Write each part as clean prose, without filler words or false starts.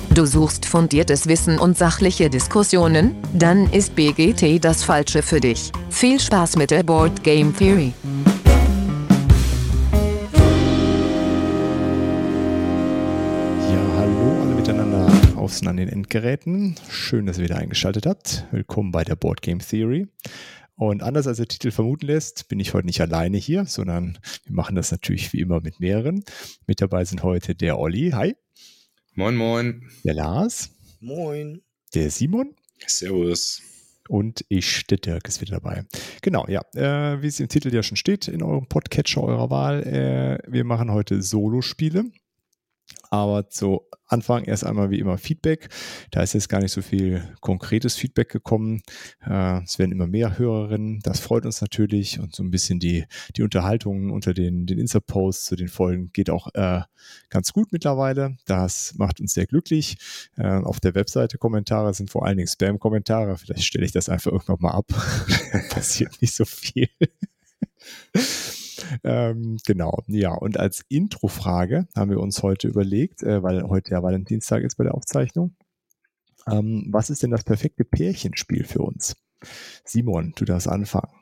Du suchst fundiertes Wissen und sachliche Diskussionen? Dann ist BGT das Falsche für dich. Viel Spaß mit der Board Game Theory. Ja, hallo alle miteinander außen an den Endgeräten. Schön, dass ihr wieder eingeschaltet habt. Willkommen bei der Board Game Theory. Und anders als der Titel vermuten lässt, bin ich heute nicht alleine hier, sondern wir machen das natürlich wie immer mit mehreren. Mit dabei sind heute der Olli, hi. Moin, moin. Der Lars. Moin. Der Simon. Servus. Und ich, der Dirk, ist wieder dabei. Genau, ja, wie es im Titel ja schon steht, in eurem Podcatcher eurer Wahl, wir machen heute Solospiele. Aber zu Anfang erst einmal wie immer Feedback. Da ist jetzt gar nicht so viel konkretes Feedback gekommen. Es werden immer mehr Hörerinnen. Das freut uns natürlich. Und so ein bisschen die Unterhaltung unter den Insta-Posts zu den Folgen geht auch ganz gut mittlerweile. Das macht uns sehr glücklich. Auf der Webseite Kommentare sind vor allen Dingen Spam-Kommentare. Vielleicht stelle ich das einfach irgendwann mal ab. Passiert nicht so viel. Genau, ja, und als Introfrage haben wir uns heute überlegt, weil heute ja Valentinstag ist bei der Aufzeichnung, was ist denn das perfekte Pärchenspiel für uns? Simon, du darfst anfangen.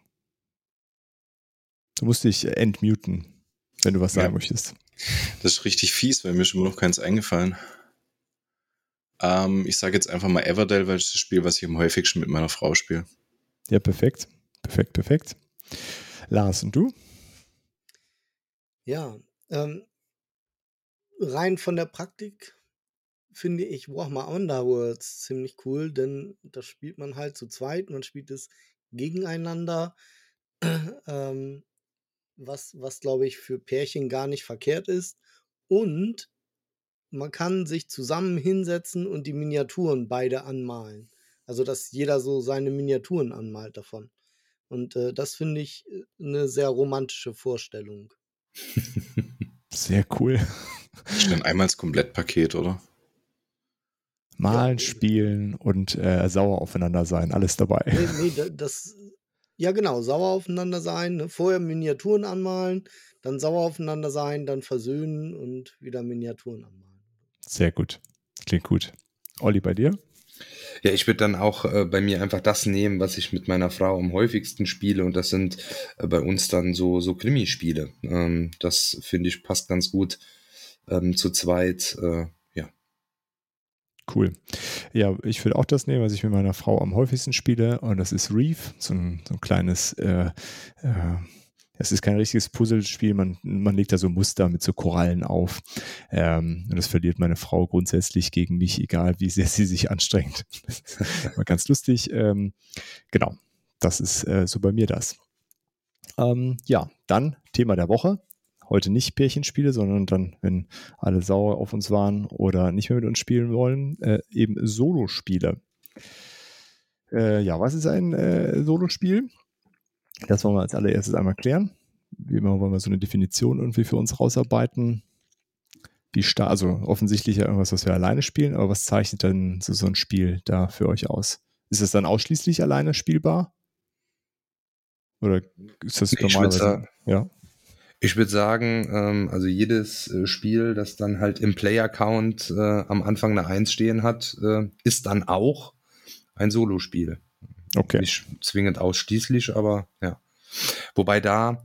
Du musst dich entmuten, wenn du was sagen möchtest. Das ist richtig fies, weil mir ist immer noch keins eingefallen. Ich sage jetzt einfach mal Everdell, weil das ist das Spiel, was ich am häufigsten mit meiner Frau spiele. Ja, perfekt. Perfekt. Lars, und du? Ja, rein von der Praktik finde ich Warhammer Underworlds ziemlich cool, denn das spielt man halt zu zweit, man spielt es gegeneinander, was glaube ich für Pärchen gar nicht verkehrt ist, und man kann sich zusammen hinsetzen und die Miniaturen beide anmalen. Also, dass jeder so seine Miniaturen anmalt davon. Und das finde ich eine sehr romantische Vorstellung. Sehr cool. Das ist dann einmal das Komplettpaket, oder? Malen, spielen und sauer aufeinander sein, alles dabei. Nee, ja genau, sauer aufeinander sein, ne? Vorher Miniaturen anmalen, dann sauer aufeinander sein, dann versöhnen und wieder Miniaturen anmalen. Sehr gut. Klingt gut. Olli, bei dir? Ja, ich würde dann auch bei mir einfach das nehmen, was ich mit meiner Frau am häufigsten spiele, und das sind bei uns dann so Krimispiele. Das finde ich passt ganz gut zu zweit. Ja. Cool. Ja, ich würde auch das nehmen, was ich mit meiner Frau am häufigsten spiele, und das ist Reef, so ein kleines, es ist kein richtiges Puzzlespiel, man legt da so Muster mit so Korallen auf, und das verliert meine Frau grundsätzlich gegen mich, egal wie sehr sie sich anstrengt. War ganz lustig. Genau, das ist so bei mir das. Ja, dann Thema der Woche. Heute nicht Pärchenspiele, sondern dann, wenn alle sauer auf uns waren oder nicht mehr mit uns spielen wollen, eben Solospiele. Ja, was ist ein Solospiel? Das wollen wir als allererstes einmal klären. Wie immer wollen wir so eine Definition irgendwie für uns rausarbeiten. Also offensichtlich ja irgendwas, was wir alleine spielen, aber was zeichnet denn so ein Spiel da für euch aus? Ist es dann ausschließlich alleine spielbar? Oder ist das normalerweise? Ja. Ich würde sagen, also jedes Spiel, das dann halt im Player-Count am Anfang eine 1 stehen hat, ist dann auch ein Solospiel. Okay. Nicht zwingend ausschließlich, aber ja. Wobei da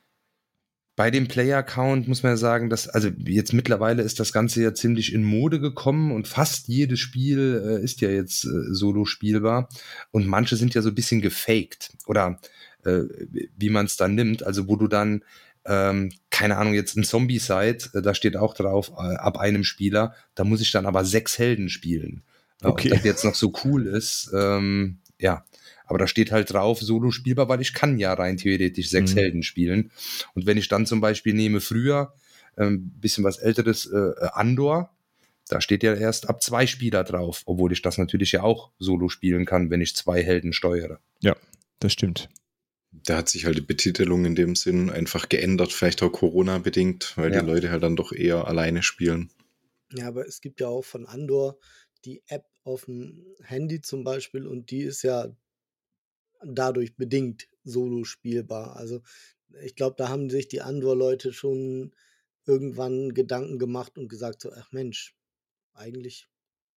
bei dem Player-Count muss man ja sagen, dass, also jetzt mittlerweile ist das Ganze ja ziemlich in Mode gekommen und fast jedes Spiel ist ja jetzt solo spielbar, und manche sind ja so ein bisschen gefaked oder wie man es dann nimmt, also wo du dann keine Ahnung, jetzt ein Zombie-Side, da steht auch drauf, ab einem Spieler, da muss ich dann aber 6 Helden spielen. Okay. Ob das jetzt noch so cool ist, ja. Aber da steht halt drauf, solo spielbar, weil ich kann ja rein theoretisch 6 Helden spielen. Und wenn ich dann zum Beispiel nehme früher, bisschen was älteres, Andor, da steht ja erst ab 2 Spieler drauf, obwohl ich das natürlich ja auch solo spielen kann, wenn ich 2 Helden steuere. Ja, das stimmt. Da hat sich halt die Betitelung in dem Sinn einfach geändert, vielleicht auch Corona-bedingt, weil die Leute halt dann doch eher alleine spielen. Ja, aber es gibt ja auch von Andor die App auf dem Handy zum Beispiel, und die ist ja dadurch bedingt solo spielbar. Also ich glaube, da haben sich die Andor-Leute schon irgendwann Gedanken gemacht und gesagt so, ach Mensch, eigentlich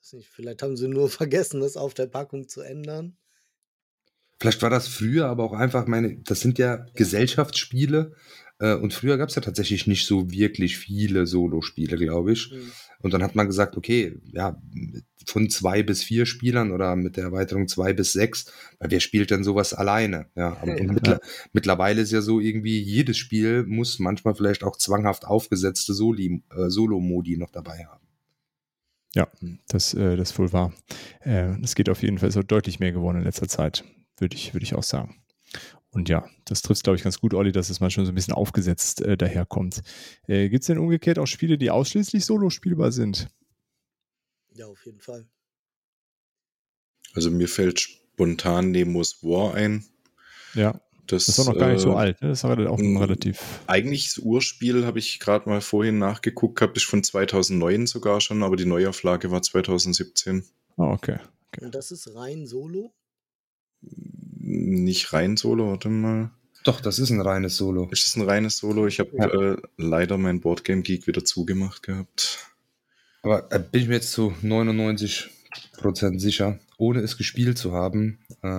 weiß nicht, vielleicht haben sie nur vergessen, das auf der Packung zu ändern. Vielleicht war das früher, aber auch einfach, das sind ja Gesellschaftsspiele. Und früher gab es ja tatsächlich nicht so wirklich viele Solo-Spiele, glaube ich. Und dann hat man gesagt, okay, ja, von 2 bis 4 Spielern oder mit der Erweiterung 2 bis 6, weil wer spielt denn sowas alleine? Ja, und mittlerweile ist ja so irgendwie, jedes Spiel muss manchmal vielleicht auch zwanghaft aufgesetzte Solo-Modi noch dabei haben. Ja, das ist wohl wahr. Es geht auf jeden Fall so deutlich mehr geworden in letzter Zeit, würde ich auch sagen. Und ja, das trifft, glaube ich, ganz gut, Olli, dass es manchmal so ein bisschen aufgesetzt daherkommt. Gibt es denn umgekehrt auch Spiele, die ausschließlich solo spielbar sind? Ja, auf jeden Fall. Also mir fällt spontan Nemo's War ein. Ja, das ist auch noch gar nicht so alt. Ne? Das ist auch relativ... Eigentlich das Urspiel, habe ich gerade mal vorhin nachgeguckt gehabt, ist von 2009 sogar schon, aber die Neuauflage war 2017. Ah, okay. Und das ist rein Solo? Nicht rein Solo, warte mal. Doch, das ist ein reines Solo. Ist das ein reines Solo? Ich habe leider mein Boardgame Geek wieder zugemacht gehabt. Aber bin ich mir jetzt zu 99% sicher, ohne es gespielt zu haben.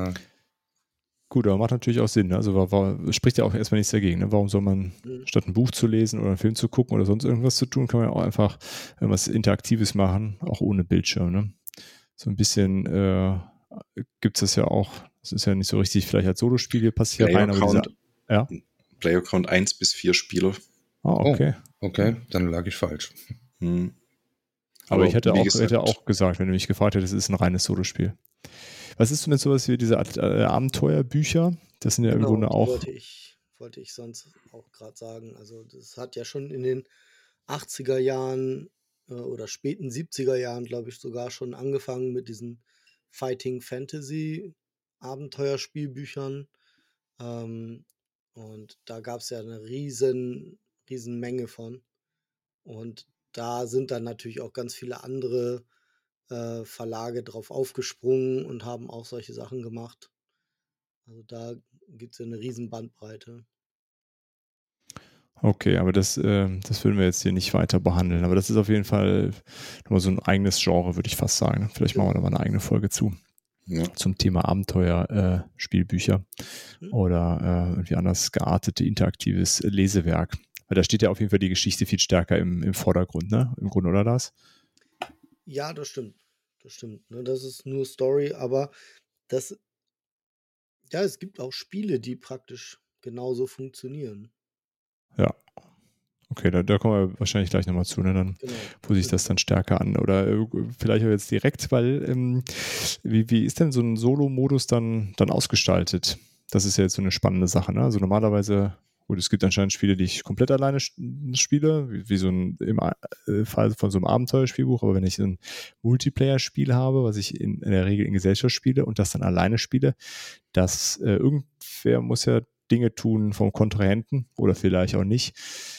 Gut, aber macht natürlich auch Sinn. Ne? Also spricht ja auch erstmal nichts dagegen. Ne? Warum soll man, statt ein Buch zu lesen oder einen Film zu gucken oder sonst irgendwas zu tun, kann man ja auch einfach was Interaktives machen, auch ohne Bildschirm. Ne? So ein bisschen gibt es das ja auch. Das ist ja nicht so richtig vielleicht als Solospiel hier passiert. Player-Count 1 bis 4 Spieler. Ah, okay. Oh, okay, dann lag ich falsch. Aber ich hätte auch gesagt, wenn du mich gefragt hättest, es ist ein reines Solospiel. Was ist denn mit sowas wie diese Abenteuerbücher? Das sind ja im Grunde auch... Wollte ich sonst auch gerade sagen. Also das hat ja schon in den 80er Jahren oder späten 70er Jahren, glaube ich, sogar schon angefangen mit diesen Fighting Fantasy Abenteuerspielbüchern. Und da gab es ja eine riesen Menge von. Und da sind dann natürlich auch ganz viele andere Verlage drauf aufgesprungen und haben auch solche Sachen gemacht. Also da gibt es ja eine riesen Bandbreite. Okay, aber das würden wir jetzt hier nicht weiter behandeln. Aber das ist auf jeden Fall nur so ein eigenes Genre, würde ich fast sagen. Vielleicht machen wir da mal eine eigene Folge zu. Ja. Zum Thema Abenteuer-Spielbücher oder irgendwie anders geartete, interaktives Lesewerk. Weil da steht ja auf jeden Fall die Geschichte viel stärker im Vordergrund, ne? Im Grunde, oder das? Ja, das stimmt. Das stimmt. Ne? Das ist nur Story, aber es gibt auch Spiele, die praktisch genauso funktionieren. Ja. Okay, da kommen wir wahrscheinlich gleich nochmal zu, ne? Dann, wo sich das dann stärker an. Oder vielleicht auch jetzt direkt, weil wie ist denn so ein Solo-Modus dann ausgestaltet? Das ist ja jetzt so eine spannende Sache, ne? Also normalerweise, gut, es gibt anscheinend Spiele, die ich komplett alleine spiele, wie so im Fall von so einem Abenteuerspielbuch, aber wenn ich so ein Multiplayer-Spiel habe, was ich in der Regel in Gesellschaft spiele und das dann alleine spiele, dass irgendwer muss ja Dinge tun vom Kontrahenten oder vielleicht auch nicht.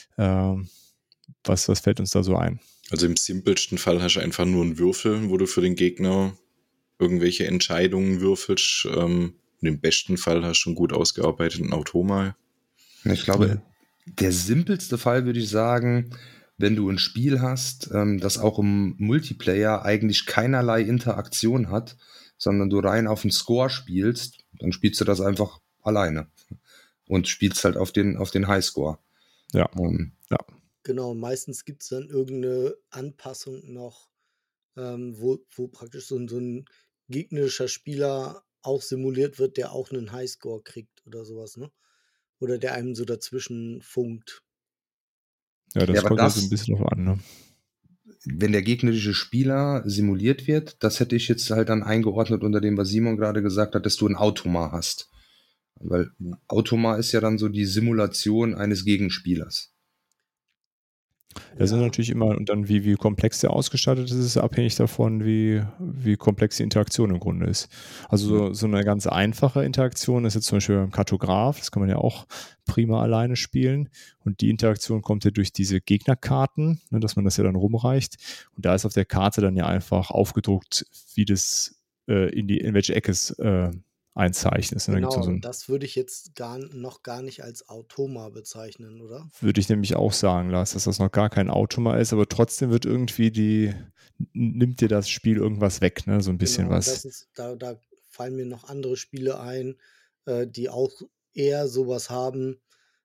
Was fällt uns da so ein? Also im simpelsten Fall hast du einfach nur einen Würfel, wo du für den Gegner irgendwelche Entscheidungen würfelst. Und im besten Fall hast du einen gut ausgearbeiteten Automa. Ich glaube, der simpelste Fall würde ich sagen, wenn du ein Spiel hast, das auch im Multiplayer eigentlich keinerlei Interaktion hat, sondern du rein auf den Score spielst, dann spielst du das einfach alleine und spielst halt auf den Highscore. Ja. Genau, meistens gibt es dann irgendeine Anpassung noch, wo praktisch so ein gegnerischer Spieler auch simuliert wird, der auch einen Highscore kriegt oder sowas, ne? Oder der einem so dazwischen funkt. Ja, das kommt also ein bisschen drauf an, ne? Wenn der gegnerische Spieler simuliert wird, das hätte ich jetzt halt dann eingeordnet unter dem, was Simon gerade gesagt hat, dass du ein Automa hast. Weil Automa ist ja dann so die Simulation eines Gegenspielers. Das ist natürlich immer, und dann wie komplex der ausgestattet ist, ist abhängig davon, wie komplex die Interaktion im Grunde ist. Also so eine ganz einfache Interaktion ist jetzt zum Beispiel beim Kartograf, das kann man ja auch prima alleine spielen. Und die Interaktion kommt ja durch diese Gegnerkarten, ne, dass man das ja dann rumreicht. Und da ist auf der Karte dann ja einfach aufgedruckt, wie das in welche Ecke es einzeichnet. Genau, das würde ich jetzt noch gar nicht als Automa bezeichnen, oder? Würde ich nämlich auch sagen, Lars, dass das noch gar kein Automa ist, aber trotzdem wird irgendwie nimmt dir das Spiel irgendwas weg, ne? So ein bisschen Genau, was. da fallen mir noch andere Spiele ein, die auch eher sowas haben,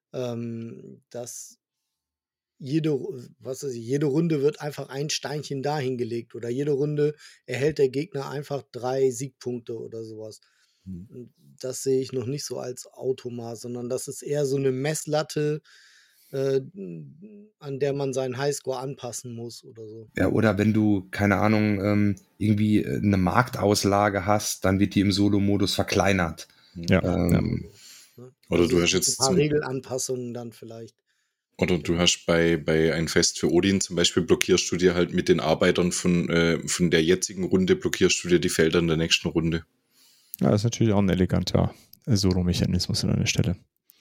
dass jede Runde wird einfach ein Steinchen dahin gelegt oder jede Runde erhält der Gegner einfach 3 Siegpunkte oder sowas. Und das sehe ich noch nicht so als Automat, sondern das ist eher so eine Messlatte, an der man seinen Highscore anpassen muss oder so. Ja, oder wenn du, keine Ahnung, irgendwie eine Marktauslage hast, dann wird die im Solo-Modus verkleinert. Ja. Ähm, Ne? Oder Also du hast ein jetzt paar Regelanpassungen dann vielleicht. Oder du hast bei ein Fest für Odin zum Beispiel, blockierst du dir halt mit den Arbeitern von der jetzigen Runde, blockierst du dir die Felder in der nächsten Runde. Ja, das ist natürlich auch ein eleganter Solo-Mechanismus an der Stelle.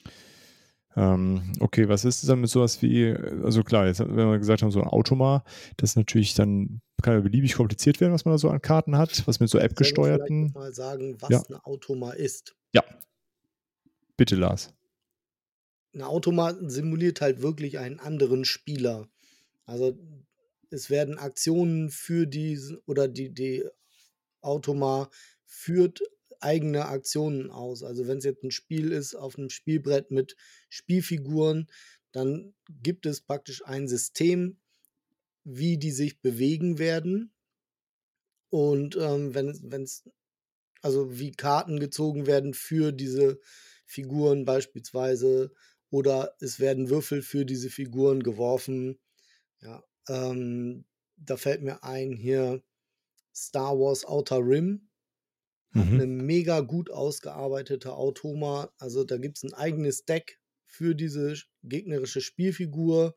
Okay, was ist dann mit sowas wie, also klar, jetzt, wenn wir gesagt haben, so ein Automa, das natürlich dann kann ja beliebig kompliziert werden, was man da so an Karten hat, was mit so Sollen wir vielleicht App-gesteuerten. mal sagen, was Ja. ein Automa ist? Ja. Bitte, Lars. Ein Automa simuliert halt wirklich einen anderen Spieler. Also es werden Aktionen für diesen oder die Automa führt eigene Aktionen aus. Also wenn es jetzt ein Spiel ist auf einem Spielbrett mit Spielfiguren, dann gibt es praktisch ein System, wie die sich bewegen werden. Und wenn's also wie Karten gezogen werden für diese Figuren beispielsweise oder es werden Würfel für diese Figuren geworfen. Ja, da fällt mir ein hier Star Wars Outer Rim hat eine mega gut ausgearbeitete Automa. Also da gibt es ein eigenes Deck für diese gegnerische Spielfigur.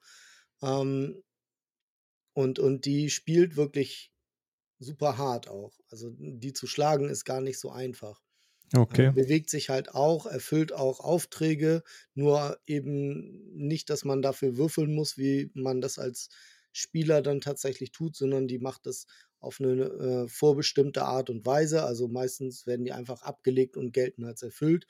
Und die spielt wirklich super hart auch. Also die zu schlagen ist gar nicht so einfach. Okay. Bewegt sich halt auch, erfüllt auch Aufträge, nur eben nicht, dass man dafür würfeln muss, wie man das als Spieler dann tatsächlich tut, sondern die macht das auf eine vorbestimmte Art und Weise. Also meistens werden die einfach abgelegt und gelten als erfüllt.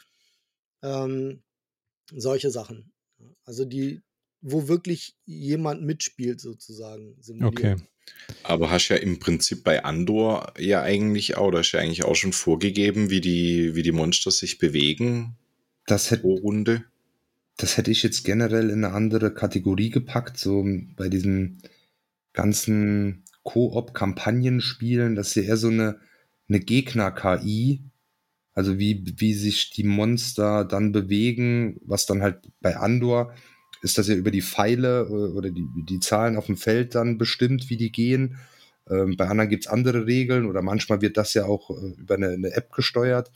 Solche Sachen. Also wo wirklich jemand mitspielt, sozusagen, simuliert. Okay. Aber hast ja im Prinzip bei Andor ja eigentlich auch, da ist ja eigentlich auch schon vorgegeben, wie die Monster sich bewegen pro Runde. Das hätte ich jetzt generell in eine andere Kategorie gepackt, so bei diesen ganzen Koop-Kampagnenspielen, das ist ja eher so eine Gegner-KI, also wie sich die Monster dann bewegen, was dann halt bei Andor ist das ja über die Pfeile oder die Zahlen auf dem Feld dann bestimmt, wie die gehen. Bei anderen gibt es andere Regeln oder manchmal wird das ja auch über eine App gesteuert.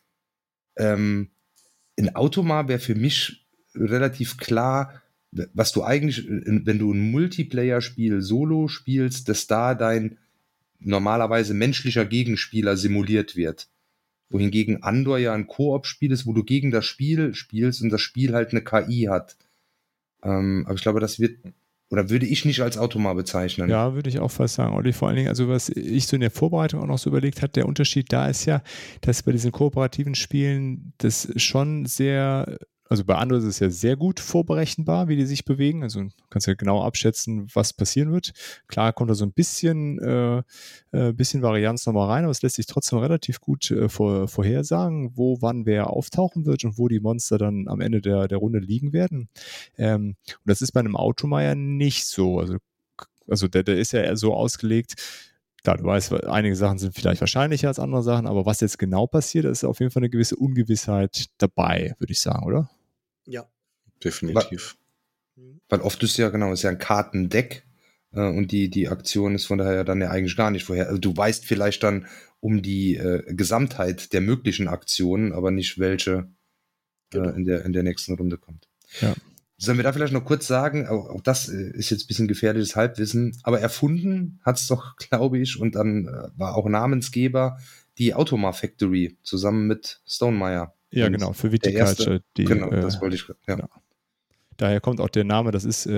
In Automa wäre für mich relativ klar, was du eigentlich, wenn du ein Multiplayer-Spiel solo spielst, dass da dein normalerweise menschlicher Gegenspieler simuliert wird. Wohingegen Andor ja ein Koop-Spiel ist, wo du gegen das Spiel spielst und das Spiel halt eine KI hat. Aber ich glaube, das wird, oder würde ich nicht als Automa bezeichnen. Ja, würde ich auch fast sagen, Olli. Vor allen Dingen, also was ich so in der Vorbereitung auch noch so überlegt habe, der Unterschied da ist ja, dass bei diesen kooperativen Spielen das schon sehr, also bei Andor ist es ja sehr gut vorberechenbar, wie die sich bewegen. Also du kannst ja genau abschätzen, was passieren wird. Klar kommt da so ein bisschen Varianz nochmal rein, aber es lässt sich trotzdem relativ gut vorhersagen, wo wann wer auftauchen wird und wo die Monster dann am Ende der Runde liegen werden. Und das ist bei einem Automa ja nicht so. Also der ist ja eher so ausgelegt, klar, du weißt, einige Sachen sind vielleicht wahrscheinlicher als andere Sachen, aber was jetzt genau passiert, ist auf jeden Fall eine gewisse Ungewissheit dabei, würde ich sagen, oder? Ja. Definitiv. Weil oft ist ja, genau, ist ja ein Kartendeck und die Aktion ist von daher dann ja eigentlich gar nicht vorher. Also du weißt vielleicht dann um die Gesamtheit der möglichen Aktionen, aber nicht welche in der nächsten Runde kommt. Ja. Sollen wir da vielleicht noch kurz sagen, auch das ist jetzt ein bisschen gefährliches Halbwissen, aber erfunden hat es doch, glaube ich, und dann war auch Namensgeber die Automa Factory zusammen mit Stonemaier. Ja, genau, für Viticulture. Genau, das wollte ich, ja. Genau. Daher kommt auch der Name, das ist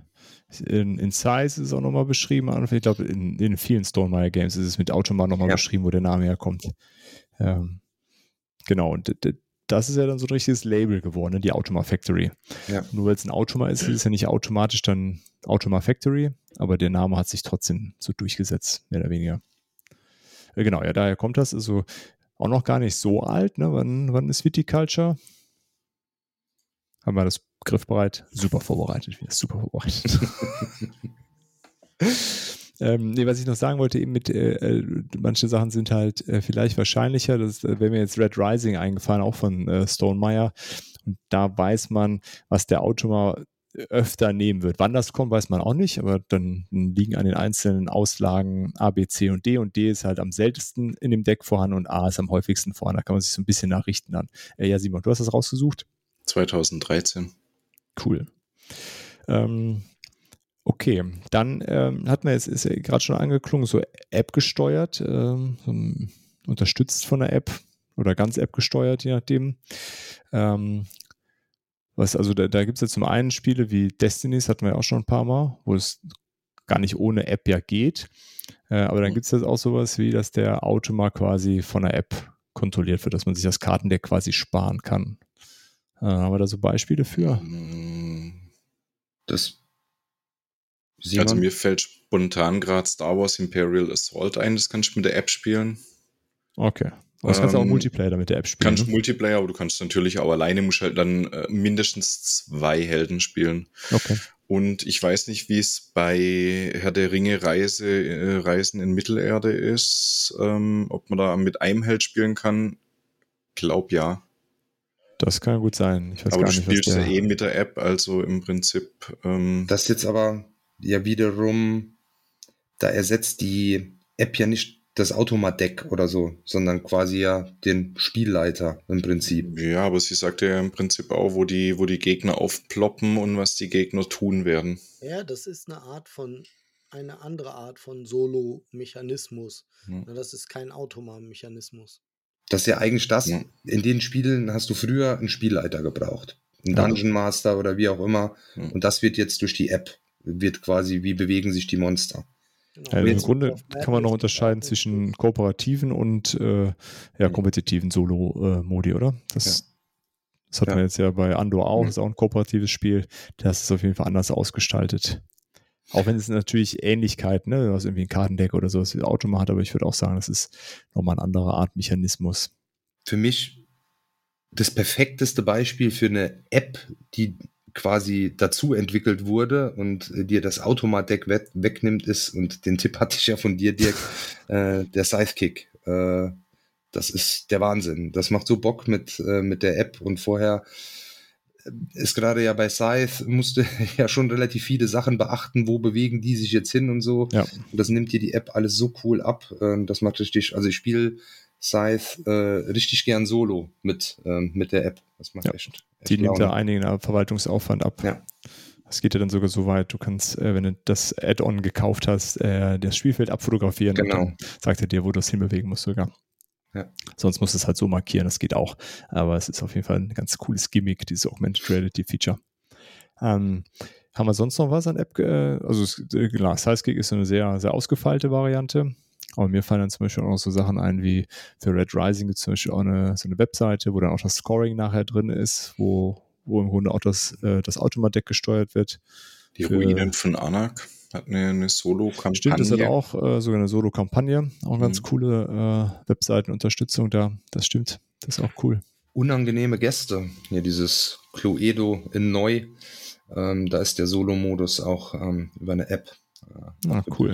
in Size ist es auch nochmal beschrieben. Ich glaube, in vielen Stonemaier Games ist es mit Automa nochmal beschrieben, wo der Name herkommt. Genau, und das ist ja dann so ein richtiges Label geworden, ne? Die Automa Factory. Ja. Nur weil es ein Automa ist es ja nicht automatisch dann Automa Factory, aber der Name hat sich trotzdem so durchgesetzt, mehr oder weniger. Genau, ja, daher kommt das. Also auch noch gar nicht so alt. Ne? Wann ist Viticulture? Haben wir das griffbereit? Super vorbereitet. Wieder super vorbereitet. Nee, was ich noch sagen wollte, eben mit manche Sachen sind halt vielleicht wahrscheinlicher. Das wäre mir jetzt Red Rising eingefallen, auch von Stonemaier. Und da weiß man, was der Automa öfter nehmen wird. Wann das kommt, weiß man auch nicht, aber dann liegen an den einzelnen Auslagen A, B, C und D. Und D ist halt am seltensten in dem Deck vorhanden und A ist am häufigsten vorhanden. Da kann man sich so ein bisschen nachrichten dann. Ja, Simon, du hast das rausgesucht? 2013. Cool. Okay, dann hat man jetzt, ist ja gerade schon angeklungen, so App gesteuert, so unterstützt von der App oder ganz App gesteuert, je nachdem. Also da gibt es jetzt zum einen Spiele wie Destinies, hatten wir ja auch schon ein paar Mal, wo es gar nicht ohne App ja geht. Aber dann gibt es jetzt auch sowas wie, dass der Automa quasi von der App kontrolliert wird, dass man sich das Kartendeck quasi sparen kann. Haben wir da so Beispiele für? Das Also Simon? mir fällt spontan gerade Star Wars Imperial Assault ein, das kannst du mit der App spielen. Okay. Aber das kannst du auch Multiplayer damit der App spielen. Kannst ne? Multiplayer, aber du kannst natürlich auch alleine, musst halt dann mindestens 2 Helden spielen. Okay. Und ich weiß nicht, wie es bei Herr der Ringe Reisen in Mittelerde ist, ob man da mit einem Held spielen kann. Glaub ja. Das kann gut sein. Ich weiß Aber gar du nicht, was spielst ja der... mit der App, also im Prinzip. Das jetzt aber ja wiederum, da ersetzt die App ja nicht das Automat-Deck oder so, sondern quasi ja den Spielleiter im Prinzip. Ja, aber sie sagt ja im Prinzip auch, wo die Gegner aufploppen und was die Gegner tun werden. Ja, das ist eine andere Art von Solo-Mechanismus. Ja. Das ist kein Automa-Mechanismus. Das ist ja eigentlich das, Ja. in den Spielen hast du früher einen Spielleiter gebraucht. Einen Ja. Dungeon Master oder wie auch immer. Ja. Und das wird jetzt durch die App, wird quasi, wie bewegen sich die Monster. Genau. Also im jetzt- Grunde kann man noch unterscheiden zwischen kooperativen und kompetitiven Solo-Modi, oder? Das hatten wir jetzt ja bei Andor auch. Das ist auch ein kooperatives Spiel. Das ist auf jeden Fall anders ausgestaltet. Auch wenn es natürlich Ähnlichkeiten, ne? Du hast irgendwie ein Kartendeck oder sowas wie Automat, aber ich würde auch sagen, das ist nochmal eine andere Art Mechanismus. Für mich das perfekteste Beispiel für eine App, die quasi dazu entwickelt wurde und dir das Automat-Deck wegnimmt, ist, und den Tipp hatte ich ja von dir, Dirk, der Sidekick. Das ist der Wahnsinn. Das macht so Bock mit der App, und vorher ist gerade ja bei Scythe, musste ja schon relativ viele Sachen beachten, wo bewegen die sich jetzt hin und so. Ja. Und das nimmt dir die App alles so cool ab. Das macht richtig, also ich spiele Scythe richtig gern solo mit der App. Das macht echt Die nimmt Laune. da einigen Verwaltungsaufwand ab. Ja. Es geht ja dann sogar so weit, du kannst, wenn du das Add-on gekauft hast, das Spielfeld abfotografieren Genau. und dann sagt er dir, wo du es hinbewegen musst sogar. Ja. Sonst musst du es halt so markieren, das geht auch. Aber es ist auf jeden Fall ein ganz cooles Gimmick, dieses Augmented Reality Feature. Haben wir sonst noch was an App? Klar, Sidekick ist so eine sehr, sehr ausgefeilte Variante. Aber mir fallen dann zum Beispiel auch noch so Sachen ein, wie für Red Rising gibt es zum Beispiel auch so eine Webseite, wo dann auch das Scoring nachher drin ist, wo im Grunde auch das Automat-Deck gesteuert wird. Die Ruinen von Anak hat eine Solo-Kampagne. Stimmt, das hat auch sogar eine Solo-Kampagne. Auch eine ganz Mhm. coole Webseitenunterstützung da. Das stimmt. Das ist auch cool. Unangenehme Gäste. Hier dieses Cluedo in Neu. Da ist der Solo-Modus auch über eine App. Cool.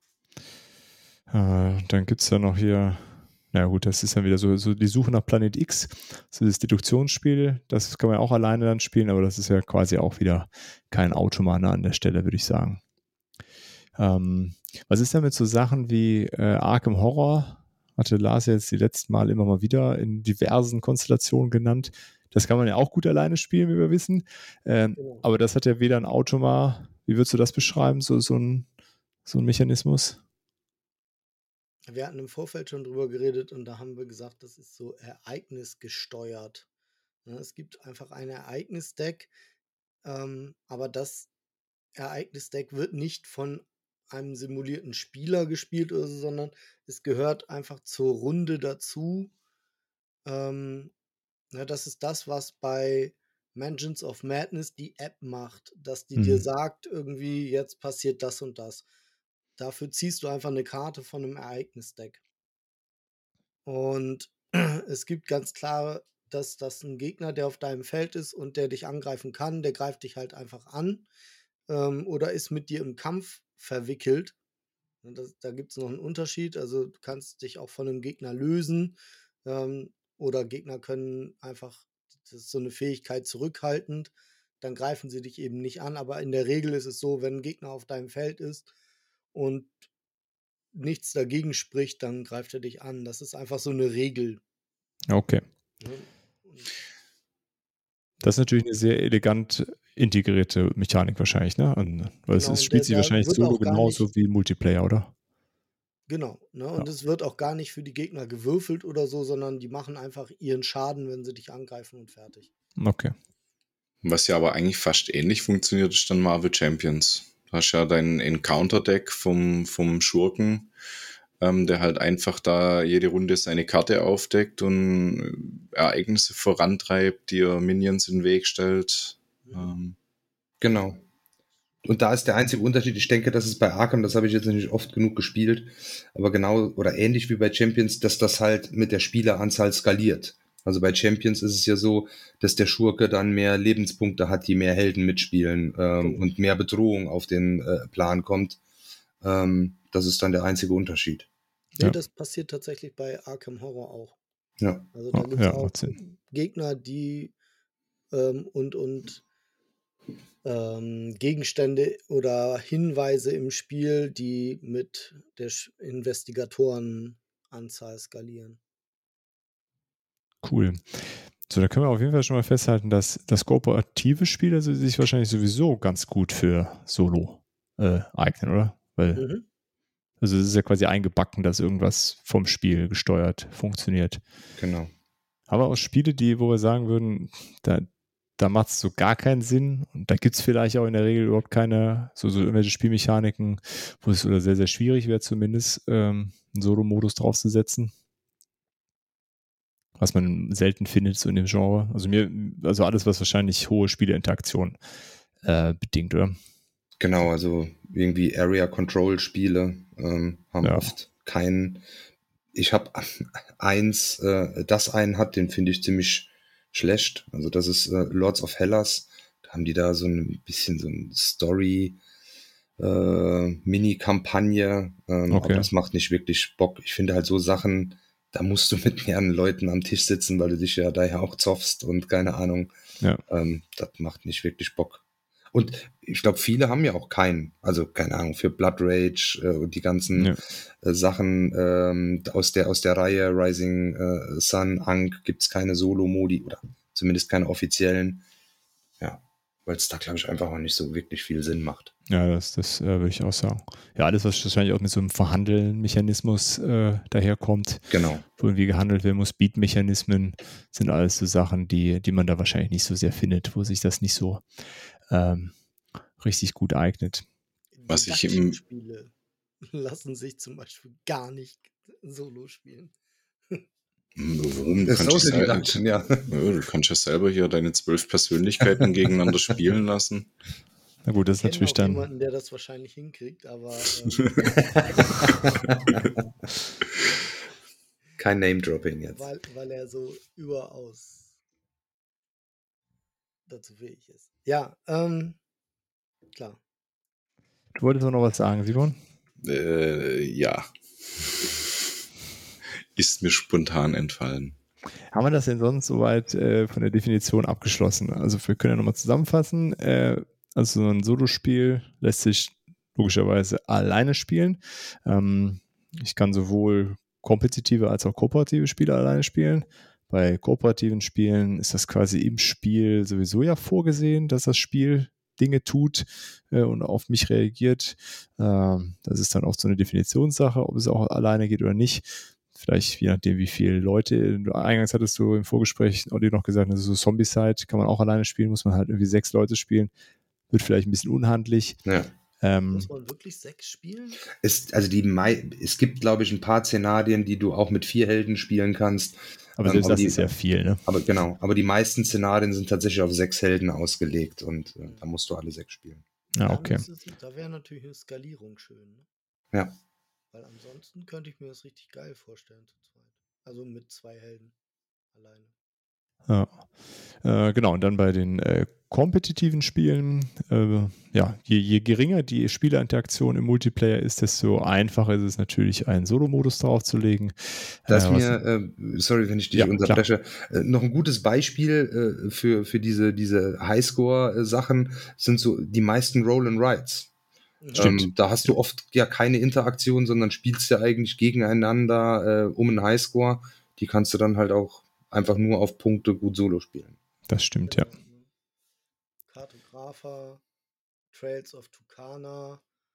Dann gibt es ja noch hier, na gut, das ist dann wieder so die Suche nach Planet X. So das Deduktionsspiel, das kann man ja auch alleine dann spielen, aber das ist ja quasi auch wieder kein Automat an der Stelle, würde ich sagen. Was ist denn mit so Sachen wie Arkham Horror? Hatte Lars jetzt die letzten Mal immer mal wieder in diversen Konstellationen genannt. Das kann man ja auch gut alleine spielen, wie wir wissen. Aber das hat ja weder ein Automat, wie würdest du das beschreiben, so ein Mechanismus? Wir hatten im Vorfeld schon drüber geredet und da haben wir gesagt, das ist so ereignisgesteuert. Ne, es gibt einfach ein Ereignisdeck, aber das Ereignisdeck wird nicht von einem simulierten Spieler gespielt oder so, sondern es gehört einfach zur Runde dazu. Das ist das, was bei Mansions of Madness die App macht, dass die dir sagt, irgendwie, jetzt passiert das und das. Dafür ziehst du einfach eine Karte von einem Ereignisdeck. Und es gibt ganz klar, dass das ein Gegner, der auf deinem Feld ist und der dich angreifen kann, der greift dich halt einfach an oder ist mit dir im Kampf verwickelt. Und da gibt es noch einen Unterschied. Also du kannst dich auch von einem Gegner lösen oder Gegner können einfach, das ist so eine Fähigkeit, zurückhaltend, dann greifen sie dich eben nicht an. Aber in der Regel ist es so, wenn ein Gegner auf deinem Feld ist und nichts dagegen spricht, dann greift er dich an. Das ist einfach so eine Regel. Okay. Ne? Das ist natürlich eine sehr elegant integrierte Mechanik wahrscheinlich, ne? Weil Genau, es spielt sich da wahrscheinlich wird solo auch gar genauso nicht, wie Multiplayer, oder? genau, ne? Und es wird auch gar nicht für die Gegner gewürfelt oder so, sondern die machen einfach ihren Schaden, wenn sie dich angreifen und fertig. Okay. Was ja aber eigentlich fast ähnlich funktioniert, ist dann Marvel Champions. Du hast ja dein Encounter-Deck vom Schurken, der halt einfach da jede Runde seine Karte aufdeckt und Ereignisse vorantreibt, dir Minions in den Weg stellt. Genau. Und da ist der einzige Unterschied, ich denke, das ist bei Arkham, das habe ich jetzt nicht oft genug gespielt, aber genau oder ähnlich wie bei Champions, dass das halt mit der Spieleranzahl skaliert. Also bei Champions ist es ja so, dass der Schurke dann mehr Lebenspunkte hat, die mehr Helden mitspielen und mehr Bedrohung auf den Plan kommt. Das ist dann der einzige Unterschied. Nee, Ja. das passiert tatsächlich bei Arkham Horror auch. Ja. Also da Oh, gibt es ja, auch macht Sinn. Gegner, die Gegenstände oder Hinweise im Spiel, die mit der Investigatorenanzahl skalieren. Cool. So, da können wir auf jeden Fall schon mal festhalten, dass das kooperative Spiel also sich wahrscheinlich sowieso ganz gut für Solo eignen, oder? Weil, also es ist ja quasi eingebacken, dass irgendwas vom Spiel gesteuert funktioniert. Genau. Aber auch Spiele, wo wir sagen würden, da macht es so gar keinen Sinn. Und da gibt es vielleicht auch in der Regel überhaupt keine, so irgendwelche Spielmechaniken, wo es oder sehr, sehr schwierig wäre, zumindest einen Solo-Modus draufzusetzen. Was man selten findet, so in dem Genre. Also alles, was wahrscheinlich hohe Spieleinteraktion bedingt, oder? Genau, also irgendwie Area-Control-Spiele haben oft keinen. Ich habe das einen hat, den finde ich ziemlich schlecht. Also das ist Lords of Hellas. Da haben die da so ein bisschen so ein Story Mini-Kampagne. Aber das macht nicht wirklich Bock. Ich finde halt so Sachen, da musst du mit mehreren Leuten am Tisch sitzen, weil du dich ja daher auch zoffst und keine Ahnung. Ja. Das macht nicht wirklich Bock. Und ich glaube, viele haben ja auch keinen, also keine Ahnung, für Blood Rage und die ganzen Sachen aus der Reihe Rising Sun, Ankh gibt's keine Solo-Modi oder zumindest keine offiziellen. Ja, weil es da, glaube ich, einfach auch nicht so wirklich viel Sinn macht. Ja, das würde ich auch sagen. Ja, alles, was wahrscheinlich auch mit so einem Verhandeln-Mechanismus daherkommt, Genau. wo irgendwie gehandelt werden muss, Beat-Mechanismen, sind alles so Sachen, die man da wahrscheinlich nicht so sehr findet, wo sich das nicht so richtig gut eignet. Was ich Spiele lassen sich zum Beispiel gar nicht solo spielen. Warum? Du kannst ja selber hier deine 12 Persönlichkeiten gegeneinander spielen lassen. Na gut, das ist natürlich dann jemanden, der das wahrscheinlich hinkriegt, aber kein Name-Dropping jetzt. Weil er so überaus dazu fähig ist. Ja, klar. Du wolltest auch noch was sagen, Simon? Ja. Ist mir spontan entfallen. Haben wir das denn sonst soweit von der Definition abgeschlossen? Also wir können ja nochmal zusammenfassen. Also so ein Solo-Spiel lässt sich logischerweise alleine spielen. Ich kann sowohl kompetitive als auch kooperative Spiele alleine spielen. Bei kooperativen Spielen ist das quasi im Spiel sowieso ja vorgesehen, dass das Spiel Dinge tut und auf mich reagiert. Das ist dann oft so eine Definitionssache, ob es auch alleine geht oder nicht. Vielleicht je nachdem, wie viele Leute. Eingangs hattest du im Vorgespräch Olli noch gesagt, also so Zombie-Side kann man auch alleine spielen, muss man halt irgendwie 6 Leute spielen. Wird vielleicht ein bisschen unhandlich. Ja. Muss man wirklich 6 spielen? Es gibt, glaube ich, ein paar Szenarien, die du auch mit 4 Helden spielen kannst. Aber selbst aber das ist ja viel, ne? aber die meisten Szenarien sind tatsächlich auf 6 Helden ausgelegt und da musst du alle 6 spielen. Ja, okay. Da wäre natürlich eine Skalierung schön, ne? Ja. Weil ansonsten könnte ich mir das richtig geil vorstellen zu zweit. Also mit 2 Helden alleine. Ja. Genau, und dann bei den kompetitiven Spielen, je geringer die Spielerinteraktion im Multiplayer ist, desto einfacher ist es natürlich, einen Solo-Modus draufzulegen. Da ist mir, sorry, wenn ich dich unterbreche, noch ein gutes Beispiel für diese Highscore-Sachen sind so die meisten Roll-and-Rides. Stimmt. Da hast du oft ja keine Interaktion, sondern spielst ja eigentlich gegeneinander um einen Highscore. Die kannst du dann halt auch einfach nur auf Punkte gut Solo spielen. Das stimmt, ja. Cartographer, Trails of Tucana,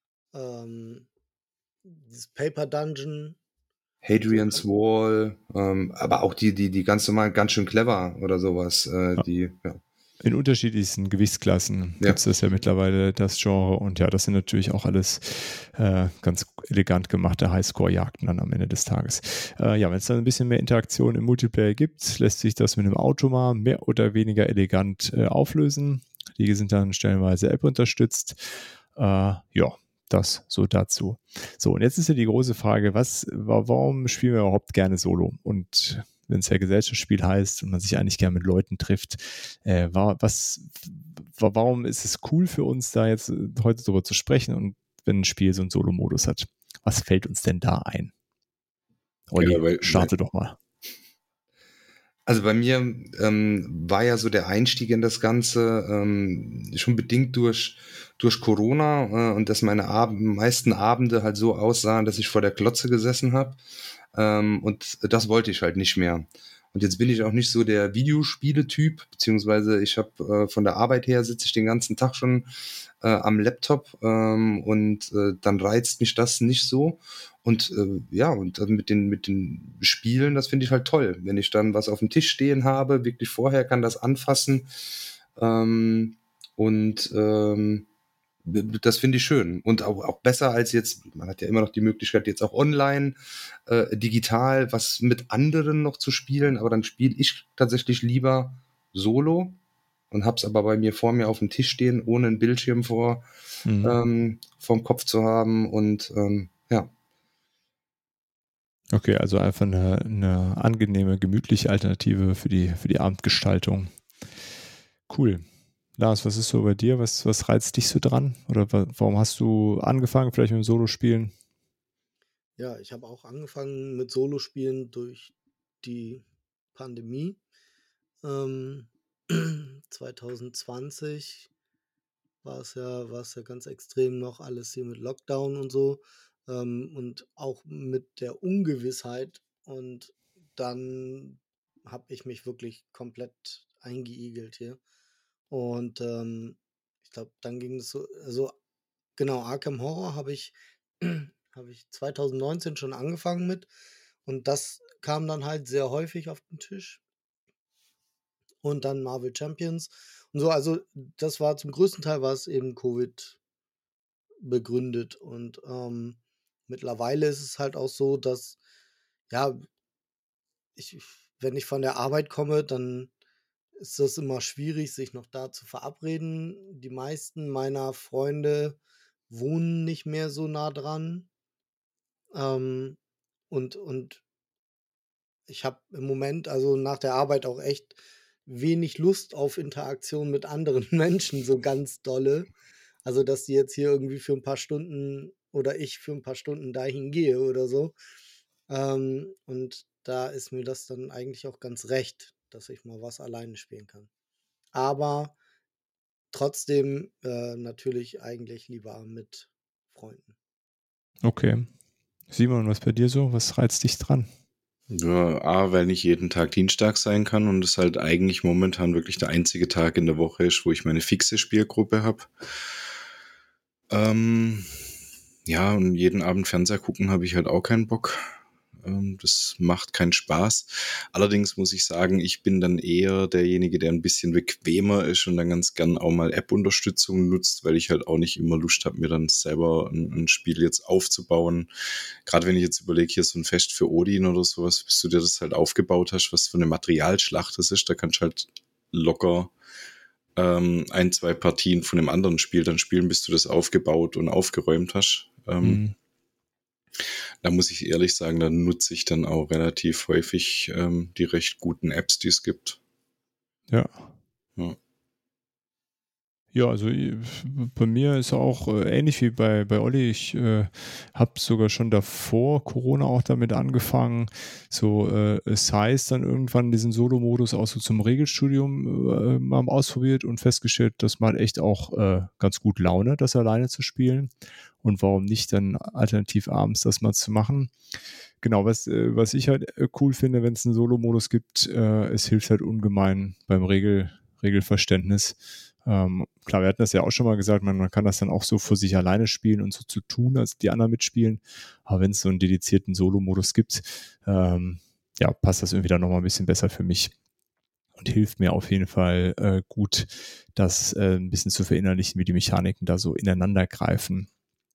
dieses Paper Dungeon. Hadrian's Wall, aber auch die ganz normal, ganz schön clever oder sowas. In unterschiedlichsten Gewichtsklassen gibt es das ja mittlerweile, das Genre. Und ja, das sind natürlich auch alles ganz elegant gemachte Highscore-Jagden dann am Ende des Tages. Wenn es dann ein bisschen mehr Interaktion im Multiplayer gibt, lässt sich das mit einem Automa mehr oder weniger elegant auflösen. Die sind dann stellenweise App unterstützt. Das so dazu. So, und jetzt ist ja die große Frage, warum spielen wir überhaupt gerne Solo? Und wenn es ja Gesellschaftsspiel heißt und man sich eigentlich gerne mit Leuten trifft, warum ist es cool für uns, da jetzt heute drüber zu sprechen und wenn ein Spiel so einen Solo-Modus hat? Was fällt uns denn da ein? Olli, starte doch mal. Also bei mir war ja so der Einstieg in das Ganze schon bedingt durch Corona und dass meine meisten Abende halt so aussahen, dass ich vor der Glotze gesessen habe und das wollte ich halt nicht mehr. Und jetzt bin ich auch nicht so der Videospiele-Typ, beziehungsweise ich habe von der Arbeit her sitze ich den ganzen Tag schon am Laptop und dann reizt mich das nicht so. Und und dann mit den Spielen, das finde ich halt toll. Wenn ich dann was auf dem Tisch stehen habe, wirklich vorher kann das anfassen das finde ich schön. Und auch besser als jetzt, man hat ja immer noch die Möglichkeit, jetzt auch online, digital was mit anderen noch zu spielen, aber dann spiele ich tatsächlich lieber Solo und hab's aber vor mir auf dem Tisch stehen, ohne einen Bildschirm vorm Kopf zu haben und Okay, also einfach eine angenehme, gemütliche Alternative für die Abendgestaltung. Cool. Lars, was ist so bei dir? Was reizt dich so dran? Oder warum hast du angefangen, vielleicht mit dem Solo-Spielen? Ja, ich habe auch angefangen mit Solo-Spielen durch die Pandemie. 2020 war es ja ganz extrem noch alles hier mit Lockdown und so. Und auch mit der Ungewissheit. Und dann habe ich mich wirklich komplett eingeigelt hier. Und ich glaube, dann ging es so, also genau, Arkham Horror habe ich 2019 schon angefangen mit. Und das kam dann halt sehr häufig auf den Tisch. Und dann Marvel Champions und so. Also das war zum größten Teil war es eben Covid begründet. Und mittlerweile ist es halt auch so, dass, ja, wenn ich von der Arbeit komme, dann ist das immer schwierig, sich noch da zu verabreden. Die meisten meiner Freunde wohnen nicht mehr so nah dran. Und ich habe im Moment, also nach der Arbeit, auch echt wenig Lust auf Interaktion mit anderen Menschen, so ganz dolle. Also, dass die jetzt hier irgendwie für ein paar Stunden oder ich für ein paar Stunden dahin gehe oder so. Und da ist mir das dann eigentlich auch ganz recht, dass ich mal was alleine spielen kann. Aber trotzdem natürlich eigentlich lieber mit Freunden. Okay. Simon, was bei dir so? Was reizt dich dran? Ja, weil nicht jeden Tag Dienstag sein kann und es halt eigentlich momentan wirklich der einzige Tag in der Woche ist, wo ich meine fixe Spielgruppe habe. Und jeden Abend Fernseher gucken habe ich halt auch keinen Bock. Das macht keinen Spaß. Allerdings muss ich sagen, ich bin dann eher derjenige, der ein bisschen bequemer ist und dann ganz gern auch mal App-Unterstützung nutzt, weil ich halt auch nicht immer Lust habe, mir dann selber ein Spiel jetzt aufzubauen. Gerade wenn ich jetzt überlege, hier so ein Fest für Odin oder sowas, bis du dir das halt aufgebaut hast, was für eine Materialschlacht das ist, da kannst du halt locker 1-2 Partien von einem anderen Spiel dann spielen, bis du das aufgebaut und aufgeräumt hast. Da muss ich ehrlich sagen, da nutze ich dann auch relativ häufig die recht guten Apps, die es gibt. Ja. Ja. Ja, also bei mir ist auch ähnlich wie bei Olli. Ich habe sogar schon davor Corona auch damit angefangen. So Size dann irgendwann diesen Solo-Modus auch so zum Regelstudium mal ausprobiert und festgestellt, dass man echt auch ganz gut Laune, das alleine zu spielen. Und warum nicht dann alternativ abends das mal zu machen. Genau, was ich halt cool finde, wenn es einen Solo-Modus gibt, es hilft halt ungemein beim Regelverständnis. Klar, wir hatten das ja auch schon mal gesagt, man kann das dann auch so für sich alleine spielen und so zu tun, als die anderen mitspielen. Aber wenn es so einen dedizierten Solo-Modus gibt, passt das irgendwie dann nochmal ein bisschen besser für mich und hilft mir auf jeden Fall gut, das ein bisschen zu verinnerlichen, wie die Mechaniken da so ineinander greifen.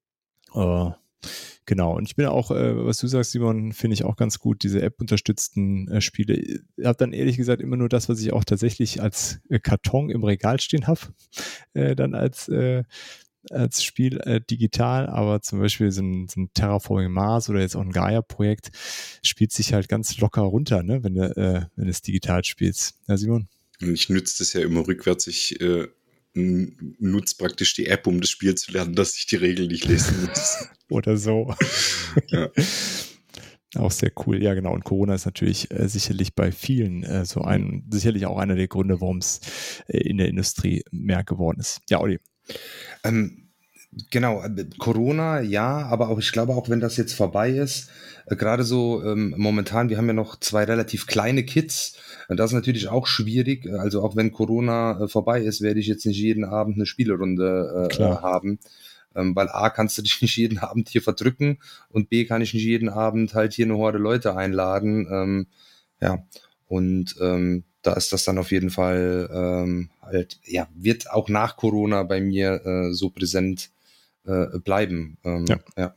Genau, und ich bin auch, was du sagst, Simon, finde ich auch ganz gut, diese App-unterstützten Spiele. Ich habe dann ehrlich gesagt immer nur das, was ich auch tatsächlich als Karton im Regal stehen habe, dann als Spiel digital, aber zum Beispiel so ein Terraforming Mars oder jetzt auch ein Gaia-Projekt spielt sich halt ganz locker runter, ne, wenn du es digital spielst. Ja, Simon? Und ich nütze das ja immer rückwärts. Ich nutze praktisch die App, um das Spiel zu lernen, dass ich die Regeln nicht lesen muss. Oder so. Ja. Auch sehr cool. Ja, genau. Und Corona ist natürlich sicherlich bei vielen sicherlich auch einer der Gründe, warum es in der Industrie mehr geworden ist. Ja, Olli. Genau, Corona, ja, aber auch, ich glaube auch, wenn das jetzt vorbei ist, gerade so momentan, wir haben ja noch 2 relativ kleine Kids, das ist natürlich auch schwierig, also auch wenn Corona vorbei ist, werde ich jetzt nicht jeden Abend eine Spielerunde haben, weil A, kannst du dich nicht jeden Abend hier verdrücken und B, kann ich nicht jeden Abend halt hier eine Horde Leute einladen, und da ist das dann auf jeden Fall wird auch nach Corona bei mir so präsent bleiben. Ja.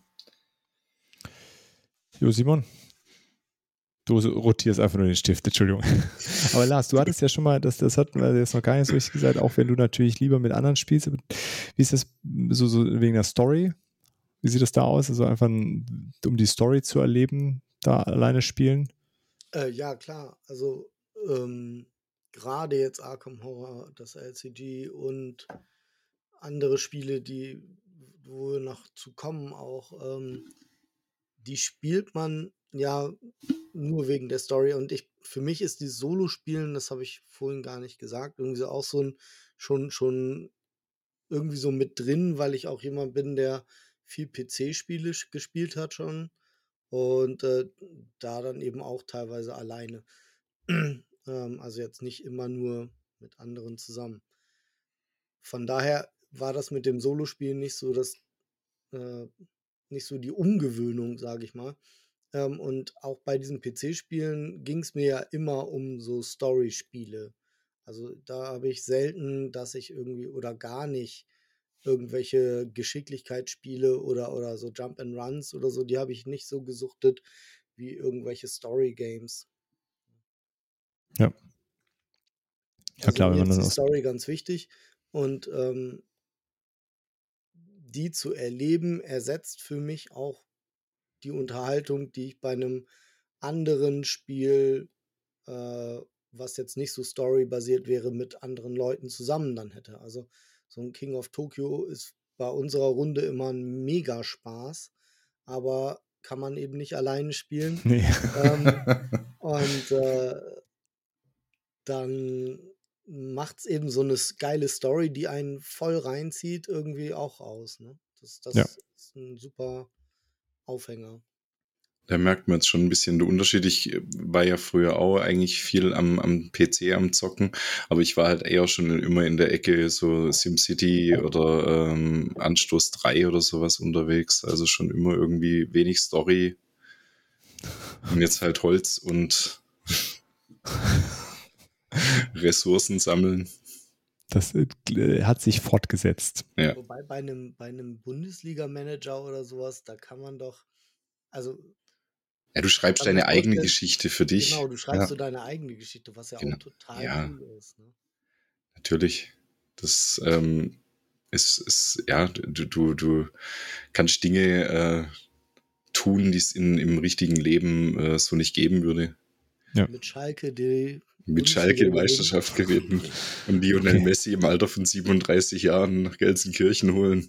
Jo, Simon? Du rotierst einfach nur den Stift, Entschuldigung. Aber Lars, du hattest ja schon mal, das hatten wir jetzt noch gar nicht so richtig gesagt, auch wenn du natürlich lieber mit anderen spielst. Wie ist das so wegen der Story? Wie sieht das da aus? Also einfach, um die Story zu erleben, da alleine spielen? Ja, klar. Also gerade jetzt Arkham Horror, das LCG und andere Spiele, wo wir noch zu kommen auch, die spielt man ja nur wegen der Story. Und für mich ist dieses Solo-Spielen, das habe ich vorhin gar nicht gesagt, irgendwie so auch so schon irgendwie so mit drin, weil ich auch jemand bin, der viel PC-Spiele gespielt hat schon und da dann eben auch teilweise alleine. Also jetzt nicht immer nur mit anderen zusammen. Von daher war das mit dem Solospielen nicht so nicht so die Umgewöhnung, sage ich mal. Und auch bei diesen PC-Spielen ging es mir ja immer um so Story-Spiele. Also da habe ich selten, dass ich irgendwie oder gar nicht irgendwelche Geschicklichkeitsspiele oder so Jump and Runs oder so, die habe ich nicht so gesuchtet wie irgendwelche Story-Games. Ja. Ja, klar, Also wenn mir man ist dann die Story ganz wichtig und die zu erleben ersetzt für mich auch die Unterhaltung, die ich bei einem anderen Spiel, was jetzt nicht so storybasiert wäre, mit anderen Leuten zusammen dann hätte. Also so ein King of Tokyo ist bei unserer Runde immer ein Mega-Spaß, aber kann man eben nicht alleine spielen. Nee. Und dann macht es eben so eine geile Story, die einen voll reinzieht, irgendwie auch aus. Ne? Das Ja. ist ein super Aufhänger. Da merkt man jetzt schon ein bisschen den Unterschied. Ich war ja früher auch eigentlich viel am PC am Zocken, aber ich war halt eher schon immer in der Ecke so SimCity oder Anstoß 3 oder sowas unterwegs. Also schon immer irgendwie wenig Story. Und jetzt halt Holz und Ressourcen sammeln. Das hat sich fortgesetzt. Ja. Wobei bei einem Bundesliga-Manager oder sowas, da kann man doch, also Ja, du schreibst kann mir deine eigene vorstellen, Geschichte für dich. genau, du schreibst so deine eigene Geschichte, was ja Genau. auch total Ja. cool ist. Ne? Natürlich. Das ist ja, du kannst Dinge tun, die es im richtigen Leben so nicht geben würde. Ja. Mit Schalke die Mit Bundesliga Schalke gewinnen. Meisterschaft gewinnen und Lionel Messi im Alter von 37 Jahren nach Gelsenkirchen holen.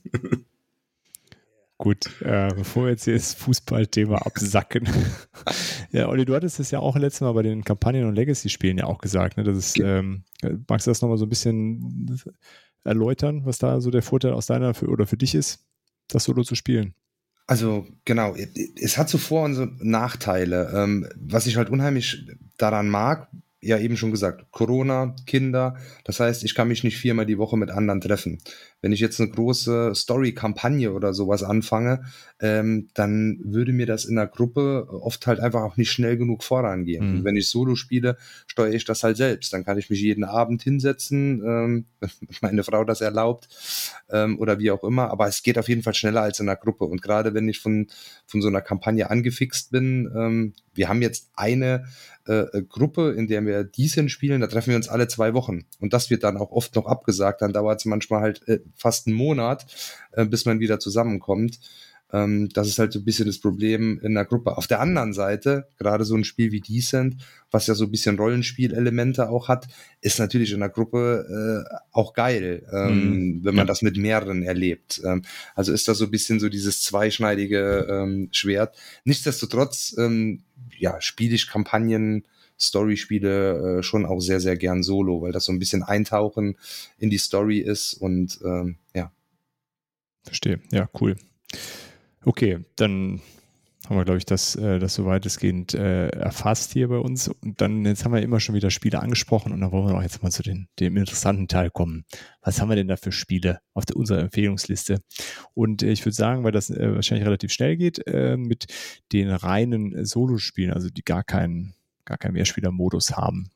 Gut, bevor wir jetzt hier das Fußballthema absacken. Ja, Olli, du hattest es ja auch letztes Mal bei den Kampagnen- und Legacy-Spielen ja auch gesagt. Ne? Das ist, magst du das nochmal so ein bisschen erläutern, was da so der Vorteil aus deiner oder für dich ist, das Solo zu spielen? Also genau, es hat so Vor- und so Nachteile. Was ich halt unheimlich daran mag, ja eben schon gesagt, Corona, Kinder, das heißt, ich kann mich nicht 4-mal die Woche mit anderen treffen. Wenn ich jetzt eine große Story-Kampagne oder sowas anfange, dann würde mir das in der Gruppe oft halt einfach auch nicht schnell genug vorangehen. Und wenn ich Solo spiele, steuere ich das halt selbst. Dann kann ich mich jeden Abend hinsetzen, wenn meine Frau das erlaubt, oder wie auch immer. Aber es geht auf jeden Fall schneller als in der Gruppe. Und gerade wenn ich von so einer Kampagne angefixt bin, wir haben jetzt eine Gruppe, in der wir Decent spielen, da treffen wir uns alle 2 Wochen. Und das wird dann auch oft noch abgesagt. Dann dauert es manchmal halt fast einen Monat, bis man wieder zusammenkommt. Das ist halt so ein bisschen das Problem in der Gruppe. Auf der anderen Seite, gerade so ein Spiel wie Decent, was ja so ein bisschen Rollenspielelemente auch hat, ist natürlich in der Gruppe auch geil, wenn man das mit mehreren erlebt. Also ist das so ein bisschen so dieses zweischneidige Schwert. Nichtsdestotrotz, ja, spiele ich Kampagnen, Story-Spiele schon auch sehr, sehr gern solo, weil das so ein bisschen Eintauchen in die Story ist und ja. Verstehe, ja, cool. Okay, dann haben wir, glaube ich, das so weitestgehend erfasst hier bei uns. Und dann, jetzt haben wir immer schon wieder Spiele angesprochen und dann wollen wir auch jetzt mal zu dem interessanten Teil kommen. Was haben wir denn da für Spiele auf unserer Empfehlungsliste? Und ich würde sagen, weil das wahrscheinlich relativ schnell geht, mit den reinen Solospielen, also die gar keinen Mehrspieler-Modus haben.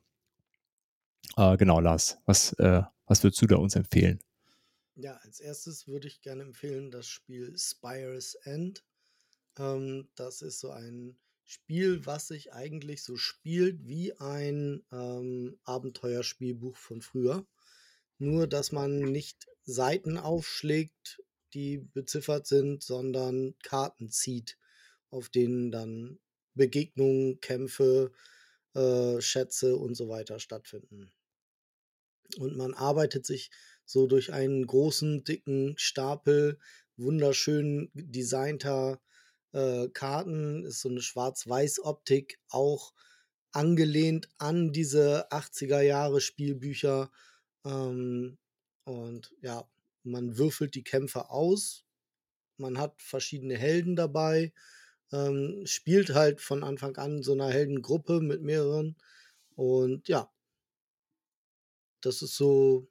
Genau, Lars, was würdest du da uns empfehlen? Ja, als erstes würde ich gerne empfehlen das Spiel Spire's End. Das ist so ein Spiel, was sich eigentlich so spielt wie ein Abenteuerspielbuch von früher. Nur, dass man nicht Seiten aufschlägt, die beziffert sind, sondern Karten zieht, auf denen dann Begegnungen, Kämpfe, Schätze und so weiter stattfinden. Und man arbeitet sich so durch einen großen, dicken Stapel wunderschön designter Karten. Ist so eine Schwarz-Weiß-Optik, auch angelehnt an diese 80er Jahre Spielbücher. Und ja, man würfelt die Kämpfe aus. Man hat verschiedene Helden dabei. Spielt halt von Anfang an in so einer Heldengruppe mit mehreren. Und ja, das ist so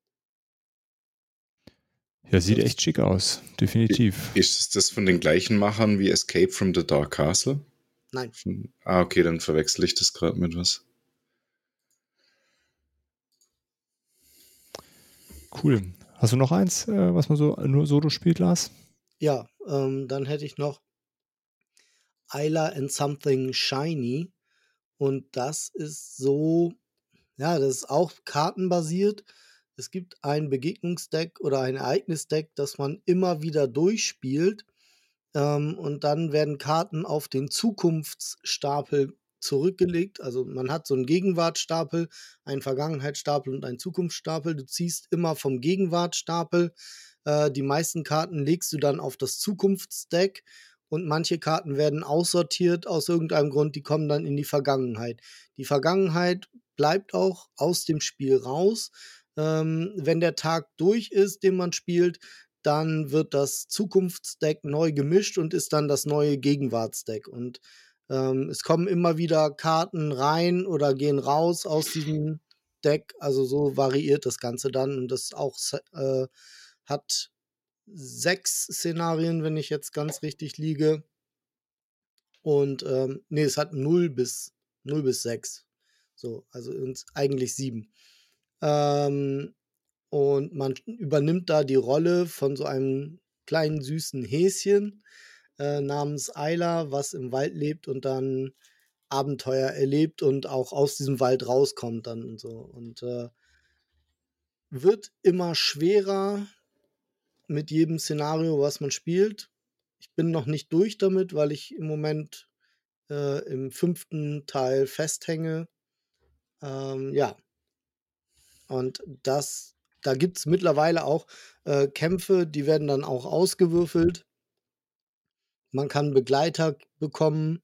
Ja, sieht echt schick aus, definitiv. Ist es das von den gleichen Machern wie Escape from the Dark Castle? Nein. Okay, dann verwechsel ich das gerade mit was. Cool. Hast du noch eins, was man so nur Solo spielt, Lars? Ja, dann hätte ich noch Isla and Something Shiny. Und das ist so, ja, das ist auch kartenbasiert. Es gibt ein Begegnungsdeck oder ein Ereignisdeck, das man immer wieder durchspielt. Und dann werden Karten auf den Zukunftsstapel zurückgelegt. Also man hat so einen Gegenwartsstapel, einen Vergangenheitsstapel und einen Zukunftsstapel. Du ziehst immer vom Gegenwartsstapel. Die meisten Karten legst du dann auf das Zukunftsdeck und manche Karten werden aussortiert aus irgendeinem Grund, die kommen dann in die Vergangenheit. Die Vergangenheit bleibt auch aus dem Spiel raus. Wenn der Tag durch ist, den man spielt, dann wird das Zukunftsdeck neu gemischt und ist dann das neue Gegenwartsdeck. Und es kommen immer wieder Karten rein oder gehen raus aus diesem Deck. Also so variiert das Ganze dann. Und das auch hat 6 Szenarien, wenn ich jetzt ganz richtig liege. Und es hat 0 bis 6. So, also eigentlich 7. Und man übernimmt da die Rolle von so einem kleinen süßen Häschen namens Ayla, was im Wald lebt und dann Abenteuer erlebt und auch aus diesem Wald rauskommt dann und so. Und wird immer schwerer mit jedem Szenario, was man spielt. Ich bin noch nicht durch damit, weil ich im Moment im 5. Teil festhänge. Ja. Und da gibt es mittlerweile auch Kämpfe, die werden dann auch ausgewürfelt. Man kann Begleiter bekommen,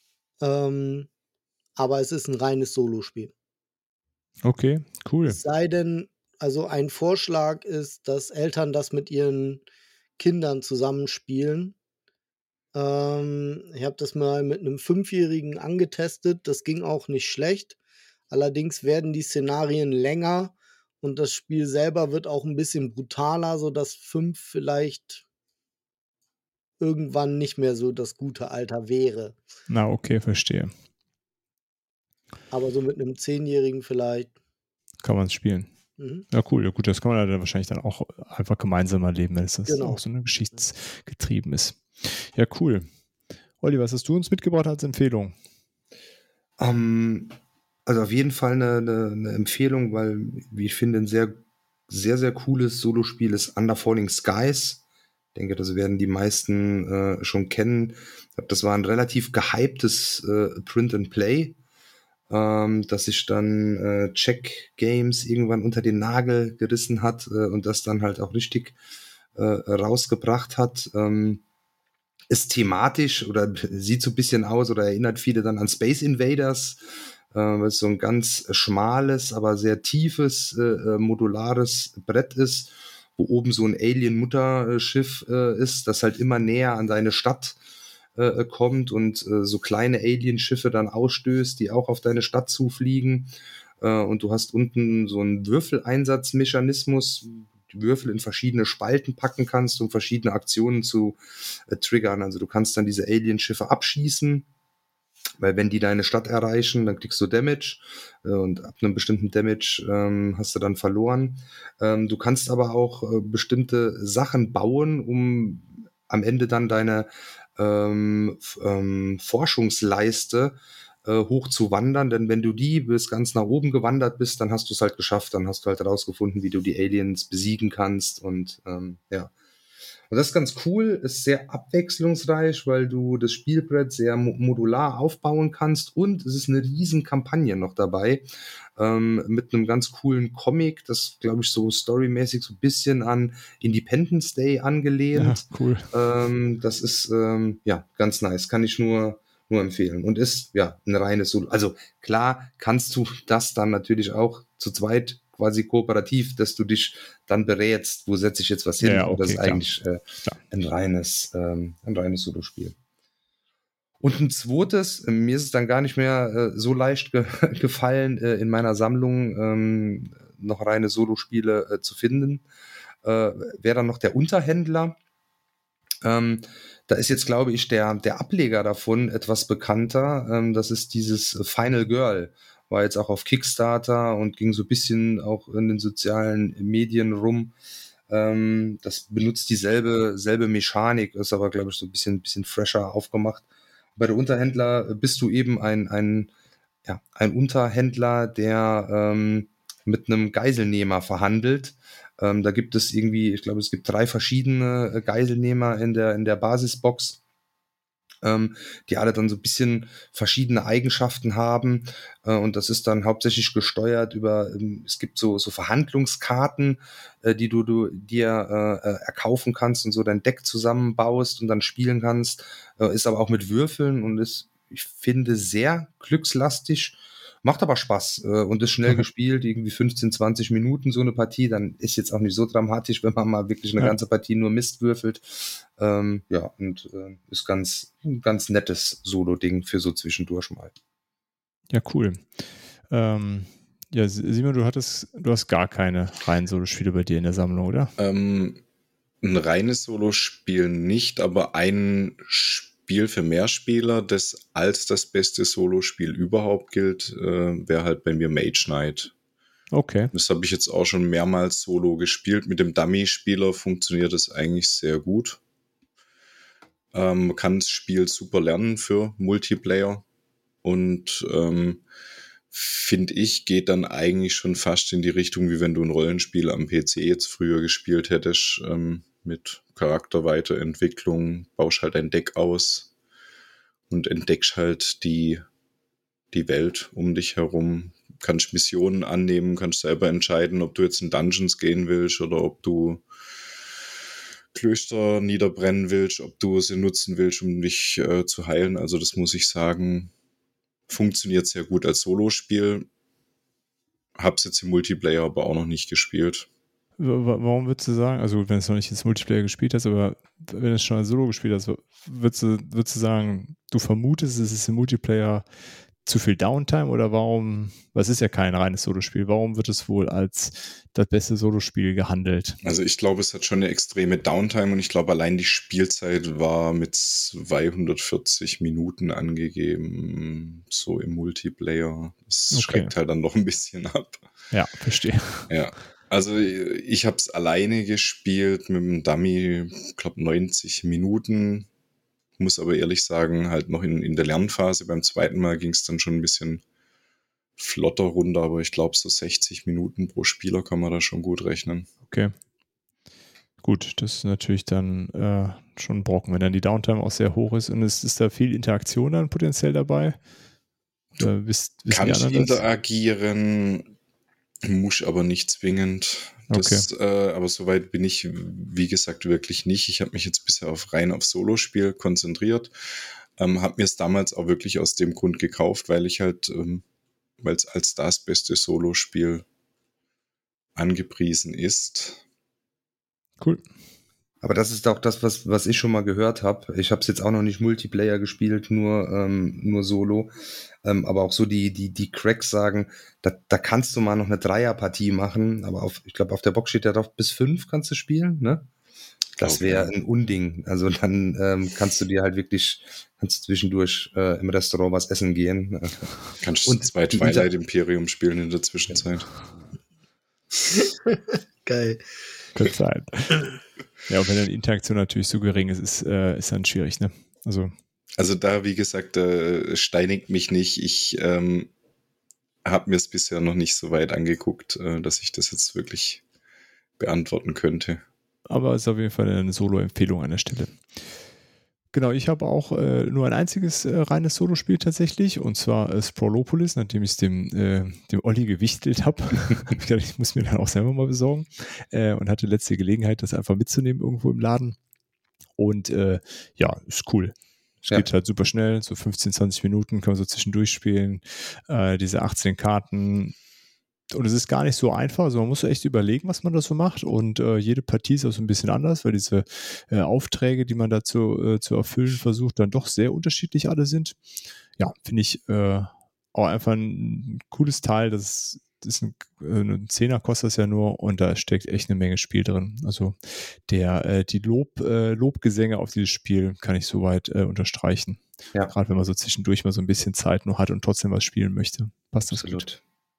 aber es ist ein reines Solospiel. Okay, cool. Es sei denn, also ein Vorschlag ist, dass Eltern das mit ihren Kindern zusammenspielen. Ich habe das mal mit einem 5-Jährigen angetestet. Das ging auch nicht schlecht. Allerdings werden die Szenarien länger und das Spiel selber wird auch ein bisschen brutaler, sodass 5 vielleicht irgendwann nicht mehr so das gute Alter wäre. Na, okay, verstehe. Aber so mit einem 10-Jährigen vielleicht. Kann man es spielen. Mhm. Ja, cool. Ja, gut, das kann man dann wahrscheinlich dann auch einfach gemeinsam erleben, wenn es das Genau. auch so eine geschichtsgetrieben ist. Ja, cool. Olli, was hast du uns mitgebracht als Empfehlung? Also auf jeden Fall eine Empfehlung, weil, wie ich finde, ein sehr, sehr, sehr cooles Solospiel ist Under Falling Skies. Ich denke, das werden die meisten schon kennen. Ich glaube, das war ein relativ gehyptes Print and Play, das sich dann Check Games irgendwann unter den Nagel gerissen hat und das dann halt auch richtig rausgebracht hat. Ist thematisch oder sieht so ein bisschen aus oder erinnert viele dann an Space Invaders, was so ein ganz schmales, aber sehr tiefes, modulares Brett ist, wo oben so ein Alien-Mutterschiff ist, das halt immer näher an deine Stadt kommt und so kleine Alienschiffe dann ausstößt, die auch auf deine Stadt zufliegen. Und du hast unten so einen Würfeleinsatzmechanismus, die Würfel in verschiedene Spalten packen kannst, um verschiedene Aktionen zu triggern. Also du kannst dann diese Alienschiffe abschießen, weil wenn die deine Stadt erreichen, dann kriegst du Damage und ab einem bestimmten Damage hast du dann verloren. Du kannst aber auch bestimmte Sachen bauen, um am Ende dann deine Forschungsleiste hoch zu wandern, denn wenn du die bis ganz nach oben gewandert bist, dann hast du es halt geschafft, dann hast du halt herausgefunden, wie du die Aliens besiegen kannst und ja. Und das ist ganz cool, ist sehr abwechslungsreich, weil du das Spielbrett sehr modular aufbauen kannst und es ist eine riesen Kampagne noch dabei mit einem ganz coolen Comic, das glaube ich so storymäßig so ein bisschen an Independence Day angelehnt. Ja, cool. Das ist ja ganz nice, kann ich nur empfehlen und ist ja ein reines Solo. Also klar kannst du das dann natürlich auch zu zweit quasi kooperativ, dass du dich dann berätst, wo setze ich jetzt was hin. Ja, okay, das ist klar. eigentlich ein reines Solospiel. Und ein zweites, mir ist es dann gar nicht mehr so leicht gefallen, in meiner Sammlung noch reine Solospiele zu finden, wäre dann noch der Unterhändler. Da ist jetzt, glaube ich, der Ableger davon etwas bekannter. Das ist dieses Final Girl. War jetzt auch auf Kickstarter und ging so ein bisschen auch in den sozialen Medien rum. Das benutzt dieselbe Mechanik, ist aber, glaube ich, so ein bisschen fresher aufgemacht. Bei der Unterhändler bist du eben ein Unterhändler, der mit einem Geiselnehmer verhandelt. Da gibt es irgendwie, ich glaube, es gibt 3 verschiedene Geiselnehmer in der Basisbox, die alle dann so ein bisschen verschiedene Eigenschaften haben. Und das ist dann hauptsächlich gesteuert über, es gibt so Verhandlungskarten, die du dir erkaufen kannst und so dein Deck zusammenbaust und dann spielen kannst. Ist aber auch mit Würfeln und ist, ich finde, sehr glückslastig. Macht aber Spaß und ist schnell gespielt, irgendwie 15, 20 Minuten so eine Partie. Dann ist jetzt auch nicht so dramatisch, wenn man mal wirklich eine ganze Partie nur Mist würfelt. Ist ein ganz nettes Solo-Ding für so zwischendurch mal. Ja, cool. Ja, Simon, du hast gar keine reinen Solospiele bei dir in der Sammlung, oder? Ein reines Solospiel nicht, aber ein Spiel Spiel für Mehrspieler, das als das beste Solospiel überhaupt gilt, wäre halt bei mir Mage Knight. Okay. Das habe ich jetzt auch schon mehrmals solo gespielt. Mit dem Dummy-Spieler funktioniert das eigentlich sehr gut. Man kann das Spiel super lernen für Multiplayer und finde ich, geht dann eigentlich schon fast in die Richtung, wie wenn du ein Rollenspiel am PC jetzt früher gespielt hättest, mit Charakterweiterentwicklung, baust halt ein Deck aus und entdeckst halt die Welt um dich herum, kannst Missionen annehmen, kannst selber entscheiden, ob du jetzt in Dungeons gehen willst oder ob du Klöster niederbrennen willst, ob du sie nutzen willst, um dich zu heilen. Also das muss ich sagen, funktioniert sehr gut als Solospiel. Hab's jetzt im Multiplayer aber auch noch nicht gespielt. Warum würdest du sagen, also wenn du es noch nicht ins Multiplayer gespielt hast, aber wenn du es schon als Solo gespielt hast, würdest du sagen, du vermutest, es ist im Multiplayer zu viel Downtime oder warum, was ist ja kein reines Solospiel, warum wird es wohl als das beste Solospiel gehandelt? Also ich glaube, es hat schon eine extreme Downtime und ich glaube, allein die Spielzeit war mit 240 Minuten angegeben, so im Multiplayer. Das schreckt halt dann noch ein bisschen ab. Ja, verstehe. Ja, also ich habe es alleine gespielt mit dem Dummy, ich glaube 90 Minuten. Muss aber ehrlich sagen, halt noch in der Lernphase. Beim zweiten Mal ging es dann schon ein bisschen flotter runter, aber ich glaube, so 60 Minuten pro Spieler kann man da schon gut rechnen. Okay. Gut, das ist natürlich dann schon ein Brocken, wenn dann die Downtime auch sehr hoch ist und es ist da viel Interaktion dann potenziell dabei. Kannst interagieren, muss aber nicht zwingend. Das, aber soweit bin ich, wie gesagt, wirklich nicht. Ich habe mich jetzt bisher rein auf Solospiel konzentriert. Habe mir es damals auch wirklich aus dem Grund gekauft, weil ich halt, weil es als das beste Solospiel angepriesen ist. Cool. Aber das ist auch das, was ich schon mal gehört habe. Ich habe es jetzt auch noch nicht Multiplayer gespielt, nur Solo. Aber auch so die Cracks sagen, da kannst du mal noch eine Dreierpartie machen. Aber ich glaube, auf der Box steht ja drauf, bis 5 kannst du spielen, ne? Das wäre ein Unding. Also dann kannst du dir halt wirklich, zwischendurch im Restaurant was essen gehen. Kannst du 2 Twilight Imperium spielen in der Zwischenzeit. Geil. Könnte sein. Ja, und wenn dann die Interaktion natürlich so gering ist, ist dann schwierig, ne? Also da, wie gesagt, steinigt mich nicht. Ich habe mir es bisher noch nicht so weit angeguckt, dass ich das jetzt wirklich beantworten könnte. Aber es ist auf jeden Fall eine Solo-Empfehlung an der Stelle. Genau, ich habe auch nur ein einziges reines Solospiel tatsächlich, und zwar Sprawlopolis, nachdem ich es dem Olli gewichtelt habe. Ich muss mir dann auch selber mal besorgen und hatte letzte Gelegenheit, das einfach mitzunehmen irgendwo im Laden. Und ja, ist cool. Es geht halt super schnell, so 15, 20 Minuten kann man so zwischendurch spielen. Diese 18 Karten. Und es ist gar nicht so einfach, also man muss echt überlegen, was man da so macht, und jede Partie ist auch so ein bisschen anders, weil diese Aufträge, die man dazu zu erfüllen versucht, dann doch sehr unterschiedlich alle sind. Ja, finde ich auch einfach ein cooles Teil, das ist ein Zehner kostet das ja nur, und da steckt echt eine Menge Spiel drin. Also die Lobgesänge auf dieses Spiel kann ich soweit unterstreichen. Ja. Gerade wenn man so zwischendurch mal so ein bisschen Zeit nur hat und trotzdem was spielen möchte, passt das gut.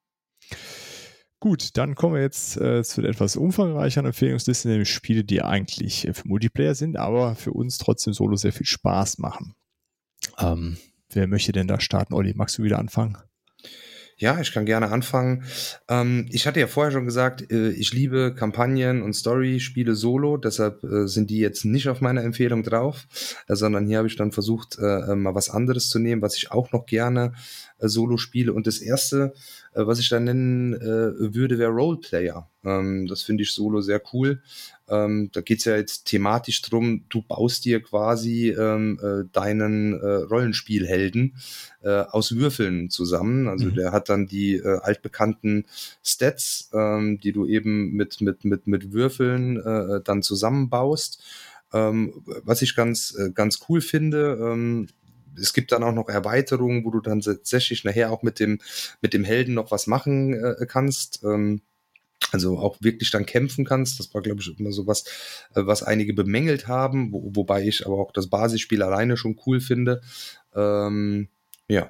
Gut, dann kommen wir jetzt zu der etwas umfangreicheren Empfehlungsliste, nämlich Spiele, die eigentlich für Multiplayer sind, aber für uns trotzdem solo sehr viel Spaß machen. Wer möchte denn da starten? Olli, magst du wieder anfangen? Ja, ich kann gerne anfangen. Ich hatte ja vorher schon gesagt, ich liebe Kampagnen und Story-Spiele solo, deshalb sind die jetzt nicht auf meiner Empfehlung drauf, sondern hier habe ich dann versucht, mal was anderes zu nehmen, was ich auch noch gerne solo spiele. Und das erste, was ich da nennen würde, wäre Roleplayer. Das finde ich solo sehr cool. Da geht es ja jetzt thematisch drum, du baust dir quasi deinen Rollenspielhelden aus Würfeln zusammen. Also der hat dann die altbekannten Stats, die du eben mit Würfeln dann zusammenbaust. Was ich ganz cool finde, es gibt dann auch noch Erweiterungen, wo du dann tatsächlich nachher auch mit dem Helden noch was machen kannst. Also auch wirklich dann kämpfen kannst. Das war, glaube ich, immer so was, was einige bemängelt haben, wobei ich aber auch das Basisspiel alleine schon cool finde. Ja,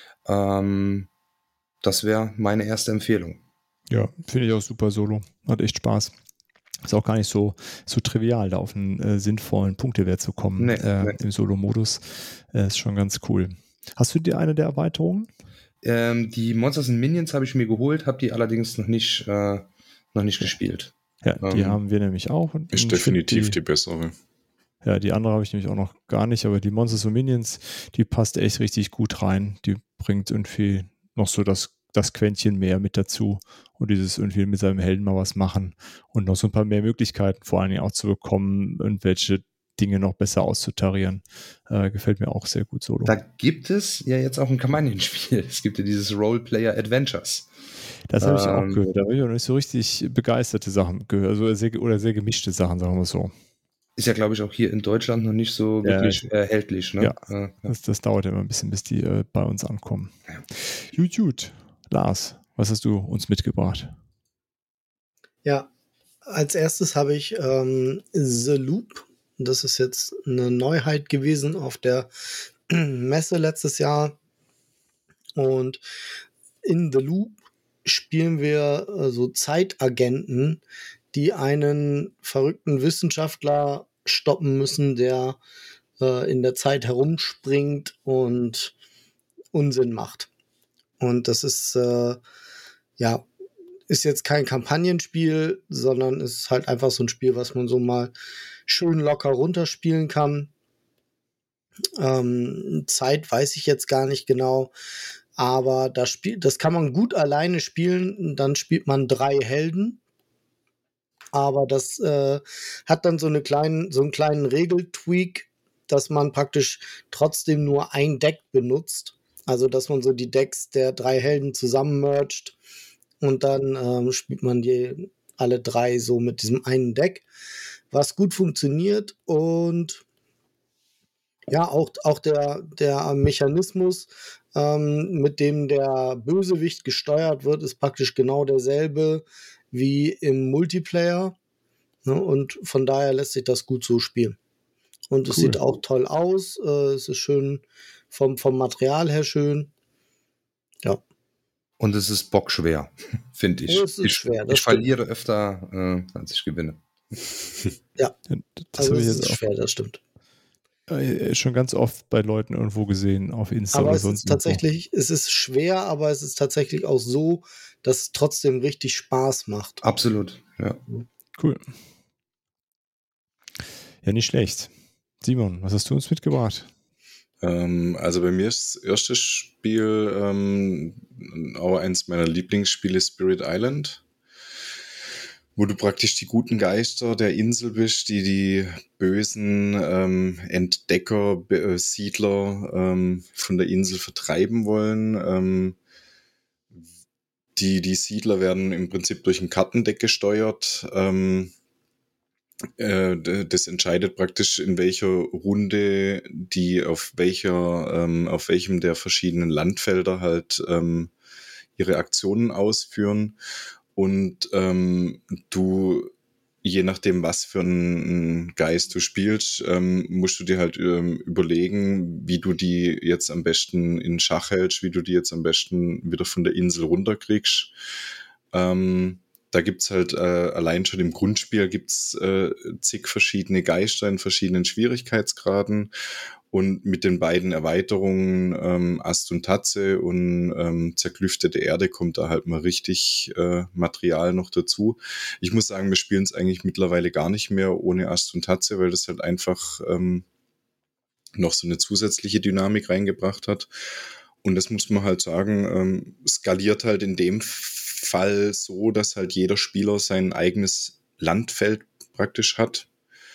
das wäre meine erste Empfehlung. Ja, finde ich auch super Solo. Hat echt Spaß. Ist auch gar nicht so trivial, da auf einen sinnvollen Punktewert zu kommen im Solo-Modus. Ist schon ganz cool. Hast du dir eine der Erweiterungen? Die Monsters and Minions habe ich mir geholt, habe die allerdings noch nicht gespielt. Ja, die haben wir nämlich auch. Ist definitiv die bessere. Ja, die andere habe ich nämlich auch noch gar nicht, aber die Monsters and Minions, die passt echt richtig gut rein. Die bringt irgendwie noch so das Quäntchen mehr mit dazu und dieses irgendwie mit seinem Helden mal was machen und noch so ein paar mehr Möglichkeiten vor allen Dingen auch zu bekommen, irgendwelche Dinge noch besser auszutarieren. Gefällt mir auch sehr gut Solo. Da gibt es ja jetzt auch ein Kampagnenspiel. Es gibt ja dieses Roleplayer Adventures. Das habe ich auch gehört. Da habe ich auch nicht so richtig begeisterte Sachen gehört, also sehr gemischte Sachen, sagen wir so. Ist ja, glaube ich, auch hier in Deutschland noch nicht so wirklich erhältlich. Ne? Ja, das dauert immer ein bisschen, bis die bei uns ankommen. Ja. Gut. Lars, was hast du uns mitgebracht? Ja, als erstes habe ich The Loop. Das ist jetzt eine Neuheit gewesen auf der Messe letztes Jahr. Und in The Loop spielen wir so Zeitagenten, die einen verrückten Wissenschaftler stoppen müssen, der in der Zeit herumspringt und Unsinn macht. Und das ist ist jetzt kein Kampagnenspiel, sondern ist halt einfach so ein Spiel, was man so mal schön locker runterspielen kann. Zeit weiß ich jetzt gar nicht genau, aber das kann man gut alleine spielen. Dann spielt man 3 Helden. Aber das hat dann so einen kleinen Regeltweak, dass man praktisch trotzdem nur ein Deck benutzt. Also, dass man so die Decks der 3 Helden zusammen mergt und dann spielt man die alle 3 so mit diesem einen Deck, was gut funktioniert. Und ja, auch der Mechanismus, mit dem der Bösewicht gesteuert wird, ist praktisch genau derselbe wie im Multiplayer. Ne? Und von daher lässt sich das gut so spielen. Und es sieht auch toll aus. Es ist schön vom Material her schön. Ja. Und es ist bockschwer, finde ich. Es ist schwer, das ich verliere öfter, als ich gewinne. Ja, das also es ist schwer, das stimmt. Schon ganz oft bei Leuten irgendwo gesehen auf Insta aber oder es sonst ist tatsächlich, es ist schwer, aber es ist tatsächlich auch so, dass es trotzdem richtig Spaß macht. Absolut, ja. Cool. Ja, nicht schlecht. Simon, was hast du uns mitgebracht? Also bei mir ist das erste Spiel auch eins meiner Lieblingsspiele, Spirit Island, wo du praktisch die guten Geister der Insel bist, die bösen Entdecker, Siedler von der Insel vertreiben wollen. Die Siedler werden im Prinzip durch ein Kartendeck gesteuert. Das entscheidet praktisch, in welcher Runde die auf welchem der verschiedenen Landfelder halt ihre Aktionen ausführen. Und du, je nachdem, was für einen Geist du spielst, musst du dir halt überlegen, wie du die jetzt am besten in Schach hältst, wie du die jetzt am besten wieder von der Insel runterkriegst. Da gibt's halt allein schon im Grundspiel gibt's zig verschiedene Geister in verschiedenen Schwierigkeitsgraden. Und mit den beiden Erweiterungen Ast und Tatze und zerklüftete Erde kommt da halt mal richtig Material noch dazu. Ich muss sagen, wir spielen es eigentlich mittlerweile gar nicht mehr ohne Ast und Tatze, weil das halt einfach noch so eine zusätzliche Dynamik reingebracht hat. Und das muss man halt sagen, skaliert halt in dem Fall so, dass halt jeder Spieler sein eigenes Landfeld praktisch hat.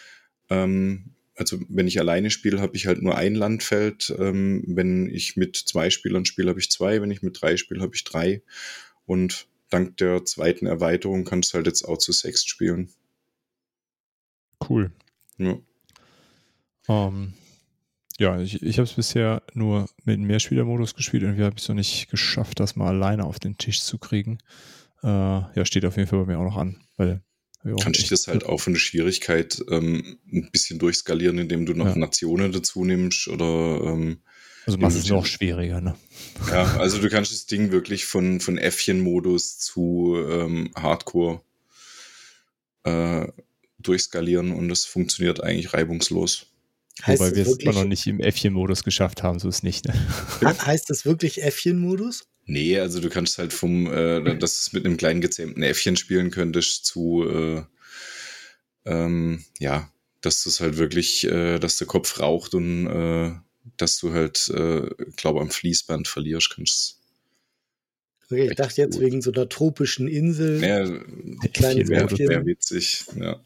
Also wenn ich alleine spiele, habe ich halt nur ein Landfeld. Wenn ich mit 2 Spielern spiele, habe ich 2. Wenn ich mit 3 spiele, habe ich 3. Und dank der zweiten Erweiterung kannst du halt jetzt auch zu 6 spielen. Cool. Ja. Ja, ich habe es bisher nur mit dem Mehrspielermodus gespielt. Irgendwie habe ich es noch nicht geschafft, das mal alleine auf den Tisch zu kriegen. steht auf jeden Fall bei mir auch noch an. Weil kannst du das halt auch von der Schwierigkeit ein bisschen durchskalieren, indem du noch Nationen dazu nimmst oder also machst es noch schwieriger, ne? Ja, also du kannst das Ding wirklich von Äffchen-Modus zu Hardcore durchskalieren und das funktioniert eigentlich reibungslos. Wobei wir es noch nicht im Äffchen-Modus geschafft haben, so ist nicht. Ne? Heißt das wirklich Äffchen-Modus? Nee, also du kannst halt dass du es mit einem kleinen gezähmten Äffchen spielen könntest zu dass du es halt wirklich, dass der Kopf raucht und dass du halt, glaube am Fließband verlierst, kannst. Okay, ich dachte jetzt wegen so einer tropischen Insel. Wäre witzig, ja.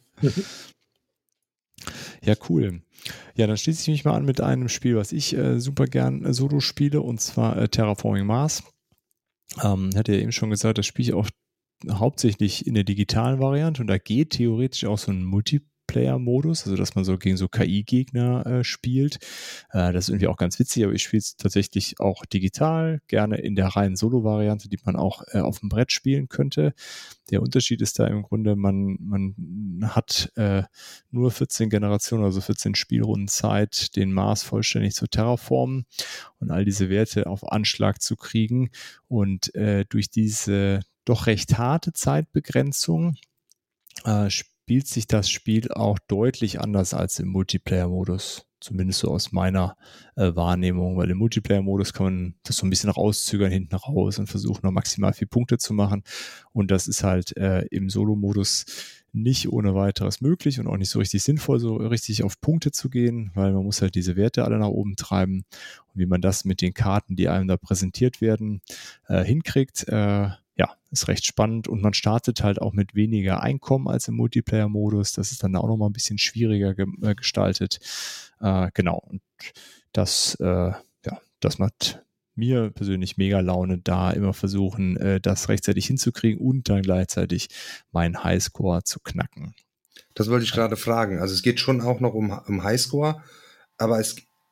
Ja, cool. Ja, dann schließe ich mich mal an mit einem Spiel, was ich super gern solo spiele, und zwar Terraforming Mars. Hatte ja eben schon gesagt, das spiele ich auch hauptsächlich in der digitalen Variante und da geht theoretisch auch so ein Multiplayer-Modus, also dass man so gegen so KI-Gegner spielt. Das ist irgendwie auch ganz witzig, aber ich spiele es tatsächlich auch digital, gerne in der reinen Solo-Variante, die man auch auf dem Brett spielen könnte. Der Unterschied ist da im Grunde, man hat nur 14 Generationen, also 14 Spielrunden Zeit, den Mars vollständig zu terraformen und all diese Werte auf Anschlag zu kriegen. Und durch diese doch recht harte Zeitbegrenzung spielt sich das Spiel auch deutlich anders als im Multiplayer-Modus. Zumindest so aus meiner Wahrnehmung, weil im Multiplayer-Modus kann man das so ein bisschen rauszögern hinten raus und versuchen noch maximal 4 Punkte zu machen. Und das ist halt im Solo-Modus nicht ohne weiteres möglich und auch nicht so richtig sinnvoll, so richtig auf Punkte zu gehen, weil man muss halt diese Werte alle nach oben treiben. Und wie man das mit den Karten, die einem da präsentiert werden, hinkriegt, ist recht spannend und man startet halt auch mit weniger Einkommen als im Multiplayer-Modus. Das ist dann auch nochmal ein bisschen schwieriger gestaltet. Genau, und das macht mir persönlich mega Laune, da immer versuchen, das rechtzeitig hinzukriegen und dann gleichzeitig meinen Highscore zu knacken. Das wollte ich gerade fragen. Also es geht schon auch noch um Highscore, aber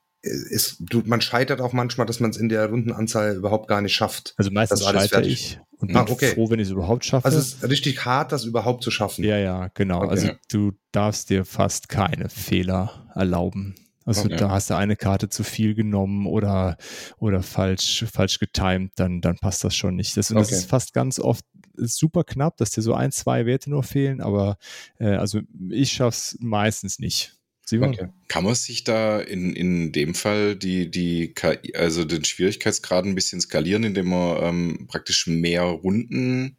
man scheitert auch manchmal, dass man es in der Rundenanzahl überhaupt gar nicht schafft. Also meistens scheitere ich und bin froh, wenn ich es überhaupt schaffe. Also es ist richtig hart, das überhaupt zu schaffen. Ja, genau. Okay. Also du darfst dir fast keine Fehler erlauben. Also da hast du eine Karte zu viel genommen oder falsch getimed, dann passt das schon nicht. Das ist fast ganz oft super knapp, dass dir so 1, 2 Werte nur fehlen, aber also ich schaff's meistens nicht. Okay. Kann man sich da in dem Fall die KI, also den Schwierigkeitsgrad ein bisschen skalieren, indem man praktisch mehr Runden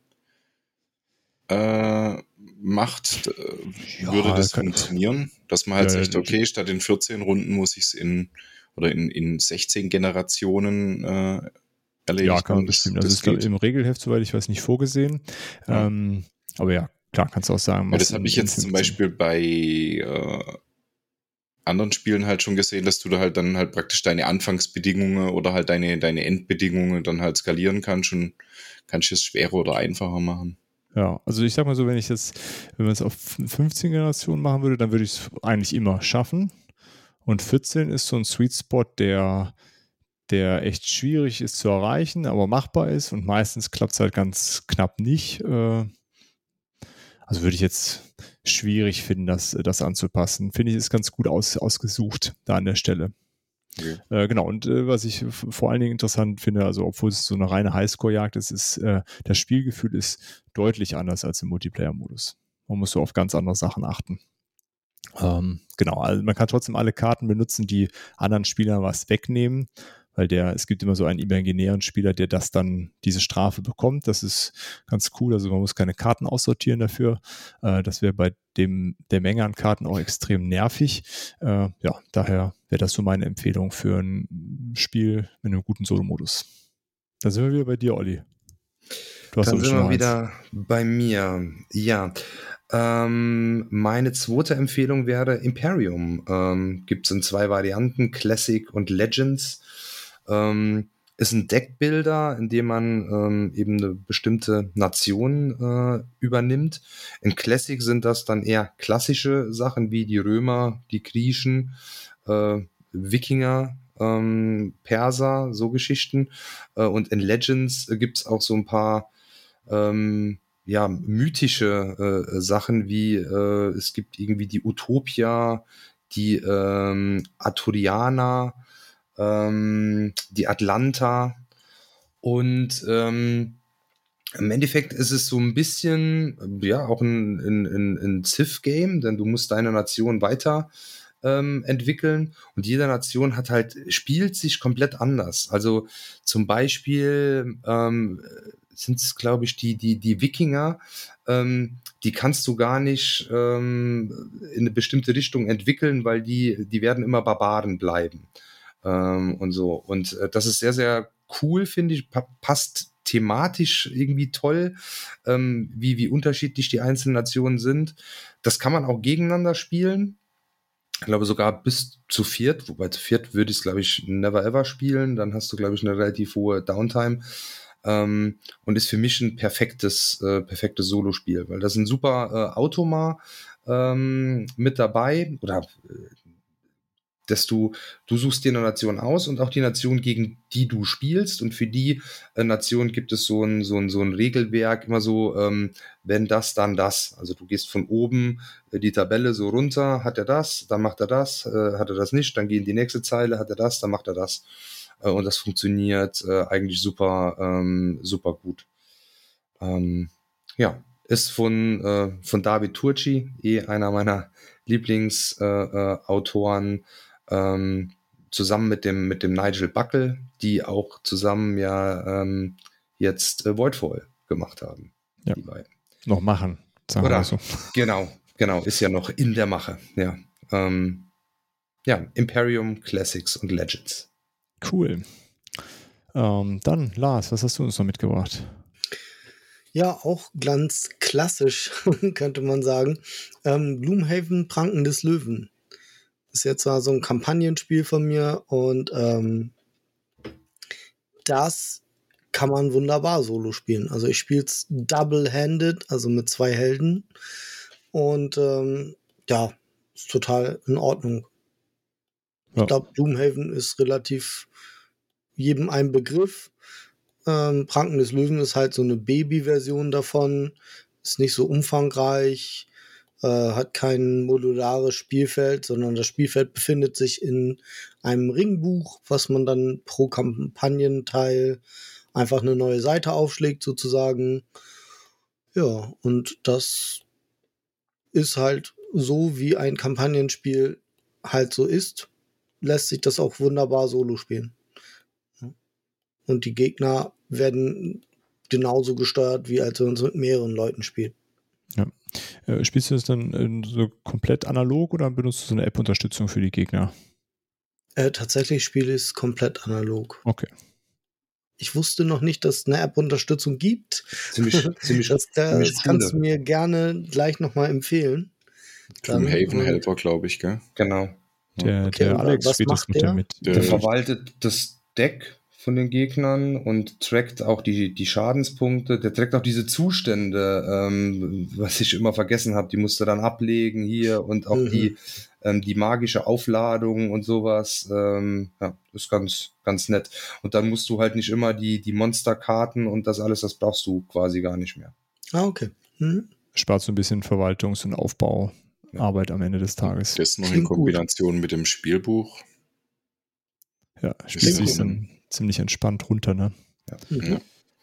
macht? Würde das funktionieren? Dass man halt sagt, okay, statt in 14 Runden muss ich es in 16 Generationen erledigen. Ja, kann man bestimmt. Das ist im Regelheft, soweit ich weiß, nicht vorgesehen. Ja. Aber ja, klar, kannst du auch sagen. Ja, das habe ich jetzt zum Beispiel bei anderen Spielen halt schon gesehen, dass du da halt dann halt praktisch deine Anfangsbedingungen oder halt deine Endbedingungen dann halt skalieren kannst und kannst es schwerer oder einfacher machen. Ja, also ich sag mal so, wenn man es auf 15 Generationen machen würde, dann würde ich es eigentlich immer schaffen. Und 14 ist so ein Sweet Spot, der echt schwierig ist zu erreichen, aber machbar ist und meistens klappt es halt ganz knapp nicht. Also würde ich jetzt schwierig finden, das anzupassen. Finde ich, ist ganz gut ausgesucht da an der Stelle. Okay. Genau, und was ich vor allen Dingen interessant finde, also obwohl es so eine reine Highscore-Jagd ist, das Spielgefühl ist deutlich anders als im Multiplayer-Modus. Man muss so auf ganz andere Sachen achten. Genau, also man kann trotzdem alle Karten benutzen, die anderen Spielern was wegnehmen, weil es gibt immer so einen imaginären Spieler, der diese Strafe bekommt. Das ist ganz cool, also man muss keine Karten aussortieren dafür. Das wäre bei der Menge an Karten auch extrem nervig. Daher wäre das so meine Empfehlung für ein Spiel mit einem guten Solo-Modus. Da sind wir wieder bei dir, Olli. Dann sind wir wieder bei mir. Ja, meine zweite Empfehlung wäre Imperium. Gibt es in 2 Varianten, Classic und Legends. Ist ein Deckbuilder, in dem man eben eine bestimmte Nation übernimmt. In Classic sind das dann eher klassische Sachen wie die Römer, die Griechen, Wikinger, Perser, so Geschichten. Und in Legends gibt es auch so ein paar ja, mythische Sachen wie es gibt irgendwie die Utopia, die Arturianer, die Atlanta und im Endeffekt ist es so ein bisschen, ja, auch ein Civ-Game, denn du musst deine Nation weiter entwickeln und jede Nation spielt sich komplett anders. Also zum Beispiel sind es, glaube ich, die Wikinger, die kannst du gar nicht in eine bestimmte Richtung entwickeln, weil die werden immer Barbaren bleiben. Und so. Und das ist sehr, sehr cool, finde ich, passt thematisch irgendwie toll, wie unterschiedlich die einzelnen Nationen sind. Das kann man auch gegeneinander spielen. Ich glaube sogar bis zu viert, wobei zu viert würde ich es, glaube ich, never ever spielen. Dann hast du, glaube ich, eine relativ hohe Downtime. Und ist für mich ein perfektes Solospiel, weil das ist ein super Automa mit dabei, oder du suchst dir eine Nation aus und auch die Nation, gegen die du spielst, und für die Nation gibt es so ein Regelwerk, immer so, wenn das, dann das. Also du gehst von oben die Tabelle so runter, hat er das, dann macht er das, hat er das nicht, dann gehen die nächste Zeile, hat er das, dann macht er das. Und das funktioniert eigentlich super gut. Ja, ist von David Turci, einer meiner Lieblingsautoren, zusammen mit dem Nigel Buckle, die auch zusammen ja jetzt Voidfall gemacht haben. Ja. Die beiden. Noch machen, sagen wir Oder, mal so. Genau, ist ja noch in der Mache. Ja, ja, Imperium Classics und Legends. Cool. Dann, Lars, was hast du uns noch mitgebracht? Ja, auch ganz klassisch, könnte man sagen. Gloomhaven, Pranken des Löwen. Ist jetzt zwar so ein Kampagnenspiel von mir und das kann man wunderbar solo spielen. Also ich spiele es double-handed, also mit 2 Helden. Und ja, ist total in Ordnung. Ja. Ich glaube, Gloomhaven ist relativ jedem ein Begriff. Pranken des Löwen ist halt so eine Baby-Version davon. Ist nicht so umfangreich, hat kein modulares Spielfeld, sondern das Spielfeld befindet sich in einem Ringbuch, was man dann pro Kampagnenteil einfach eine neue Seite aufschlägt, sozusagen. Ja, und das ist halt so, wie ein Kampagnenspiel halt so ist, lässt sich das auch wunderbar solo spielen. Und die Gegner werden genauso gesteuert, wie als wenn man es mit mehreren Leuten spielt. Ja. Spielst du das dann so komplett analog oder benutzt du so eine App-Unterstützung für die Gegner? Tatsächlich spiele ich es komplett analog. Okay. Ich wusste noch nicht, dass es eine App-Unterstützung gibt. Ziemlich Das kannst du mir gerne gleich nochmal empfehlen. Gloomhaven Helper, glaube ich, gell? Genau. Der Alex was spielt das macht mit der? mit. Der verwaltet das Deck von den Gegnern und trackt auch die Schadenspunkte. Der trackt auch diese Zustände, was ich immer vergessen habe. Die musst du dann ablegen hier, und auch die magische Aufladung und sowas. Ja, ist ganz nett. Und dann musst du halt nicht immer die Monsterkarten und das alles, das brauchst du quasi gar nicht mehr. Ah, okay. Spart so ein bisschen Verwaltungs- und Aufbauarbeit am Ende des Tages. Das noch in Klingt gut. Kombination mit dem Spielbuch. Ja, spielt sich cool. dann ziemlich entspannt runter, ne? Ja.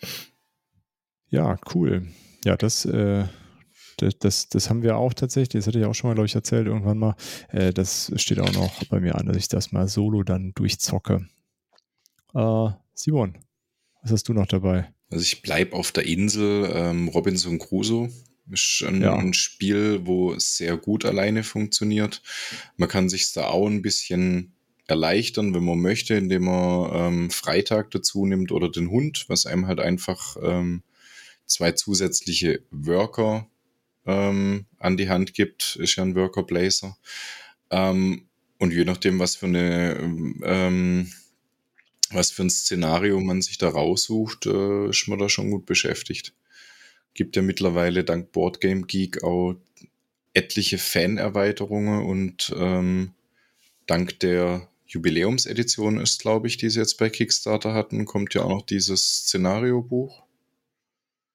Ja, cool. Ja, das haben wir auch tatsächlich, das hatte ich auch schon mal, glaube ich, erzählt irgendwann mal. Das steht auch noch bei mir an, dass ich das mal solo dann durchzocke. Simon, was hast du noch dabei? Also ich bleibe auf der Insel. Robinson Crusoe ist ein Spiel, wo es sehr gut alleine funktioniert. Man kann sich da auch ein bisschen erleichtern, wenn man möchte, indem man Freitag dazu nimmt oder den Hund, was einem halt einfach 2 zusätzliche Worker an die Hand gibt. Ist ja ein Worker Placer. Und je nachdem, was für ein Szenario man sich da raussucht, ist man da schon gut beschäftigt. Gibt ja mittlerweile dank Boardgame Geek auch etliche Fan-Erweiterungen und dank der Jubiläumsedition ist, glaube ich, die sie jetzt bei Kickstarter hatten, kommt ja auch noch dieses Szenariobuch.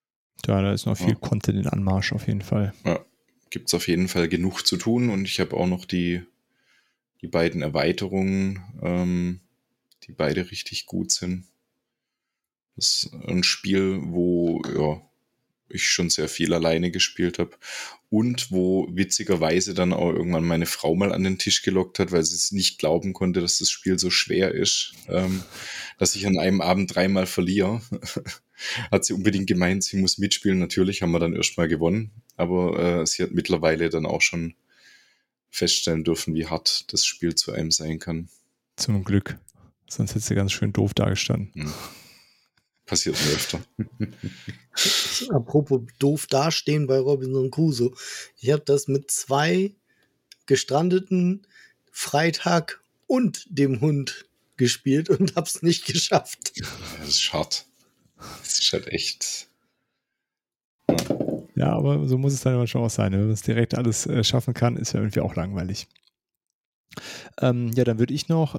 Da ist noch viel Ja. Content in Anmarsch auf jeden Fall. Ja, gibt es auf jeden Fall genug zu tun und ich habe auch noch die beiden Erweiterungen, die beide richtig gut sind. Das ist ein Spiel, wo ich schon sehr viel alleine gespielt habe und wo witzigerweise dann auch irgendwann meine Frau mal an den Tisch gelockt hat, weil sie es nicht glauben konnte, dass das Spiel so schwer ist, dass ich an einem Abend 3-mal verliere. Hat sie unbedingt gemeint, sie muss mitspielen. Natürlich haben wir dann erstmal gewonnen, aber sie hat mittlerweile dann auch schon feststellen dürfen, wie hart das Spiel zu einem sein kann. Zum Glück. Sonst hätte sie ganz schön doof dagestanden. Passiert mir öfter. Apropos doof dastehen bei Robinson Crusoe. Ich habe das mit 2 gestrandeten Freitag und dem Hund gespielt und habe es nicht geschafft. Das ist hart. Das ist halt echt. Ja, aber so muss es dann manchmal auch sein. Wenn man es direkt alles schaffen kann, ist ja irgendwie auch langweilig. Dann würde ich noch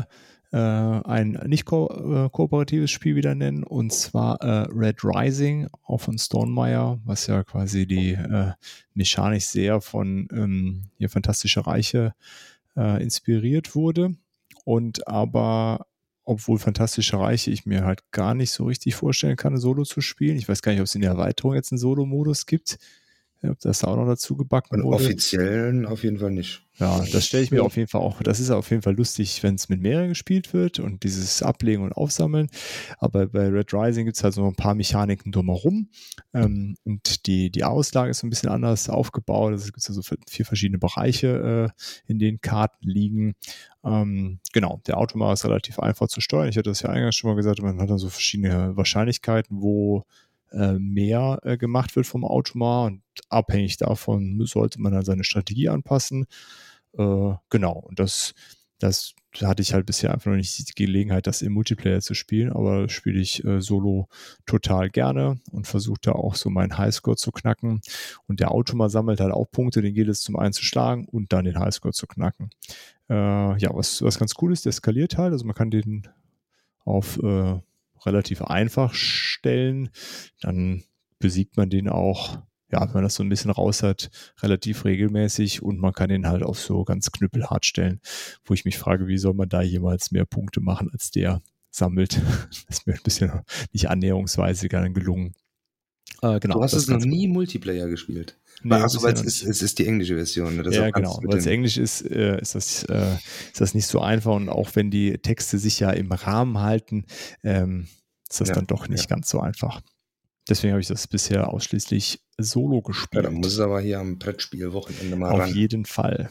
ein nicht kooperatives Spiel wieder nennen, und zwar Red Rising, auch von Stonemaier, was ja quasi die Mechanik sehr von hier Fantastische Reiche inspiriert wurde. Und aber, obwohl Fantastische Reiche ich mir halt gar nicht so richtig vorstellen kann, Solo zu spielen. Ich weiß gar nicht, ob es in der Erweiterung jetzt einen Solo-Modus gibt. Ob das da auch noch dazu gebacken wurde. Offiziellen auf jeden Fall nicht. Ja, das stelle ich mir auf jeden Fall auch, das ist auf jeden Fall lustig, wenn es mit mehreren gespielt wird und dieses Ablegen und Aufsammeln. Aber bei Red Rising gibt es halt so ein paar Mechaniken drumherum. Und die Auslage ist so ein bisschen anders aufgebaut. Es gibt so 4 verschiedene Bereiche, in denen Karten liegen. Genau, der Automat ist relativ einfach zu steuern. Ich hatte das ja eingangs schon mal gesagt, man hat dann so verschiedene Wahrscheinlichkeiten, wo mehr gemacht wird vom Automat, und abhängig davon sollte man dann seine Strategie anpassen. Genau, und das hatte ich halt bisher einfach noch nicht die Gelegenheit, das im Multiplayer zu spielen, aber das spiele ich solo total gerne und versuche da auch so meinen Highscore zu knacken. Und der Automat sammelt halt auch Punkte, den gilt es zum einen zu schlagen und dann den Highscore zu knacken. Was ganz cool ist, der skaliert halt, also man kann den auf relativ einfach stellen, dann besiegt man den auch, ja, wenn man das so ein bisschen raus hat, relativ regelmäßig, und man kann den halt auf so ganz knüppelhart stellen, wo ich mich frage, wie soll man da jemals mehr Punkte machen, als der sammelt. Das ist mir ein bisschen nicht annäherungsweise gelungen. Genau, du hast es noch nie Multiplayer gespielt? Nee, Achso, weil es ist die englische Version. Ne? Ja, genau. Weil es Englisch ist, ist das nicht so einfach. Und auch wenn die Texte sich ja im Rahmen halten, ist das dann doch nicht ganz so einfach. Deswegen habe ich das bisher ausschließlich solo gespielt. Ja, dann muss es aber hier am Brettspiel-Wochenende mal ran. Auf jeden Fall.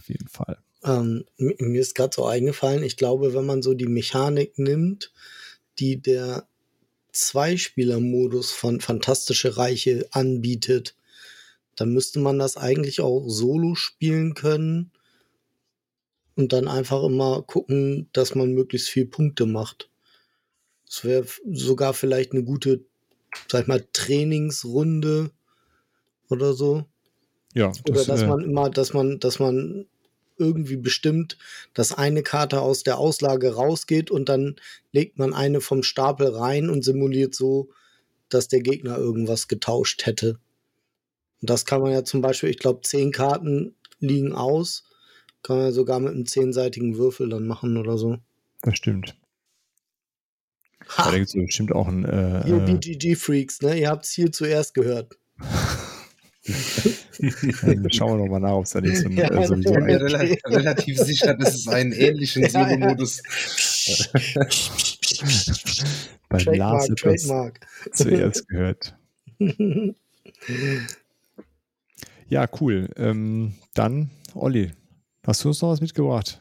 Mir ist gerade so eingefallen, ich glaube, wenn man so die Mechanik nimmt, die der Zweispieler-Modus von Fantastische Reiche anbietet, dann müsste man das eigentlich auch solo spielen können und dann einfach immer gucken, dass man möglichst viel Punkte macht. Das wäre sogar vielleicht eine gute, sag ich mal, Trainingsrunde oder so. Ja. Oder dass man irgendwie bestimmt, dass eine Karte aus der Auslage rausgeht und dann legt man eine vom Stapel rein und simuliert so, dass der Gegner irgendwas getauscht hätte. Und das kann man ja zum Beispiel, ich glaube, 10 Karten liegen aus, kann man ja sogar mit einem 10-seitigen Würfel dann machen oder so. Das stimmt. Ha! Ja, da gibt es bestimmt auch ein ihr BGG-Freaks, ne? Ihr habt es hier zuerst gehört. Schauen wir nochmal nach, ob es da nicht so ein ich bin mir relativ sicher, dass es einen ähnlichen Solo-Modus bei Lars Trademark. zuerst gehört. Ja, cool. Dann, Olli, hast du uns noch was mitgebracht?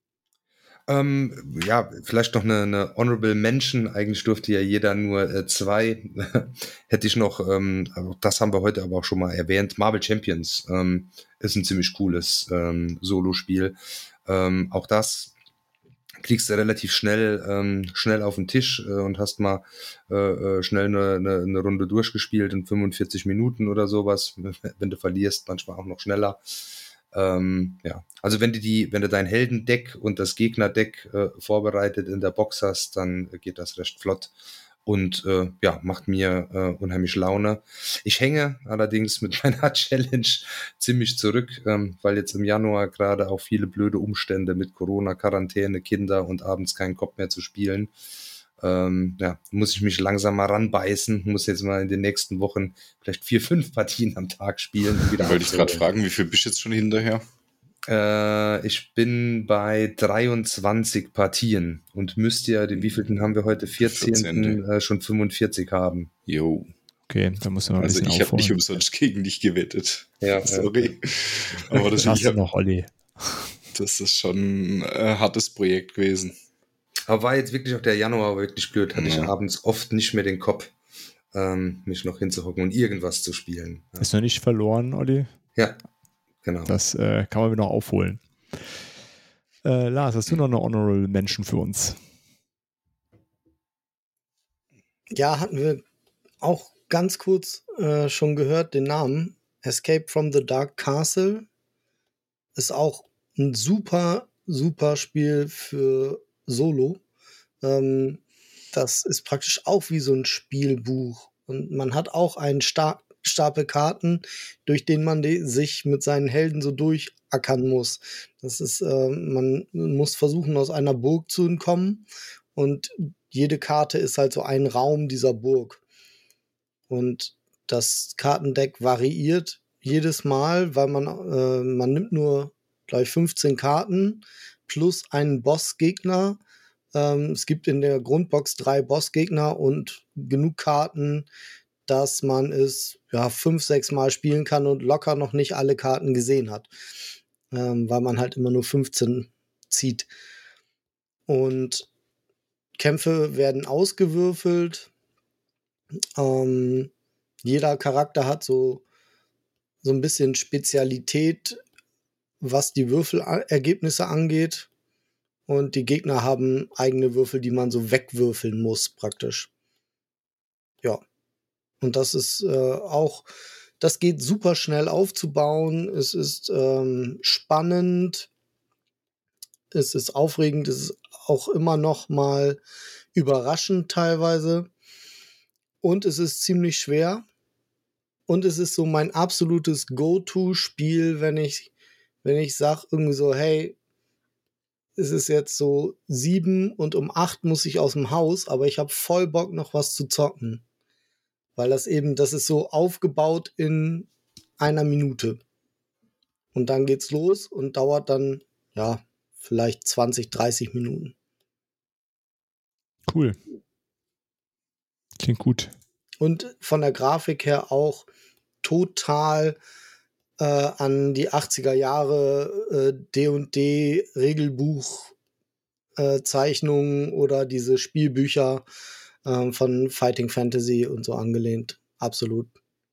Ja, vielleicht noch eine Honorable Mention. Eigentlich durfte ja jeder nur 2. Hätte ich noch, das haben wir heute aber auch schon mal erwähnt. Marvel Champions ist ein ziemlich cooles Solo-Spiel. Auch das kriegst du relativ schnell auf den Tisch und hast mal schnell eine Runde durchgespielt in 45 Minuten oder sowas. Wenn du verlierst, manchmal auch noch schneller. Also wenn du dein Heldendeck und das Gegnerdeck vorbereitet in der Box hast, dann geht das recht flott. Und macht mir unheimlich Laune. Ich hänge allerdings mit meiner Challenge ziemlich zurück, weil jetzt im Januar gerade auch viele blöde Umstände mit Corona, Quarantäne, Kinder und abends keinen Kopf mehr zu spielen. Muss ich mich langsam mal ranbeißen, muss jetzt mal in den nächsten Wochen vielleicht 4-5 Partien am Tag spielen. Wollte ich gerade fragen, wie viel bist du jetzt schon hinterher? Ich bin bei 23 Partien und müsste ja, den wievielten haben wir heute? 14. Schon 45 haben. Jo. Okay, da muss man mal ein bisschen ich habe nicht umsonst gegen dich gewettet. Ja, sorry. Aber das hast du noch, Olli. Das ist schon ein hartes Projekt gewesen. Aber war jetzt wirklich auch der Januar wirklich blöd. Hatte ich abends oft nicht mehr den Kopf, mich noch hinzuhocken und irgendwas zu spielen. Ja. Ist noch nicht verloren, Olli? Ja, genau. Das kann man wieder noch aufholen. Lars, hast du noch eine Honorable Mention für uns? Ja, hatten wir auch ganz kurz schon gehört, den Namen. Escape from the Dark Castle ist auch ein super, super Spiel für Solo. Das ist praktisch auch wie so ein Spielbuch. Und man hat auch einen Stapel Karten, durch den man sich mit seinen Helden so durchackern muss. Das ist, man muss versuchen, aus einer Burg zu entkommen. Und jede Karte ist halt so ein Raum dieser Burg. Und das Kartendeck variiert jedes Mal, weil man nimmt nur gleich 15 Karten plus einen Bossgegner. Es gibt in der Grundbox 3 Bossgegner und genug Karten, dass man es 5-6 Mal spielen kann und locker noch nicht alle Karten gesehen hat. Weil man halt immer nur 15 zieht. Und Kämpfe werden ausgewürfelt. Jeder Charakter hat so ein bisschen Spezialität, was die Würfelergebnisse angeht. Und die Gegner haben eigene Würfel, die man so wegwürfeln muss, praktisch. Ja. Und das ist das geht super schnell aufzubauen. Es ist spannend. Es ist aufregend. Es ist auch immer noch mal überraschend teilweise. Und es ist ziemlich schwer. Und es ist so mein absolutes Go-To-Spiel, wenn ich sage irgendwie so, hey, es ist jetzt so 7 und um 8 muss ich aus dem Haus, aber ich habe voll Bock, noch was zu zocken. Weil das ist so aufgebaut in einer Minute. Und dann geht's los und dauert dann, vielleicht 20, 30 Minuten. Cool. Klingt gut. Und von der Grafik her auch total an die 80er Jahre D&D Regelbuch Zeichnungen oder diese Spielbücher von Fighting Fantasy und so angelehnt. Absolut.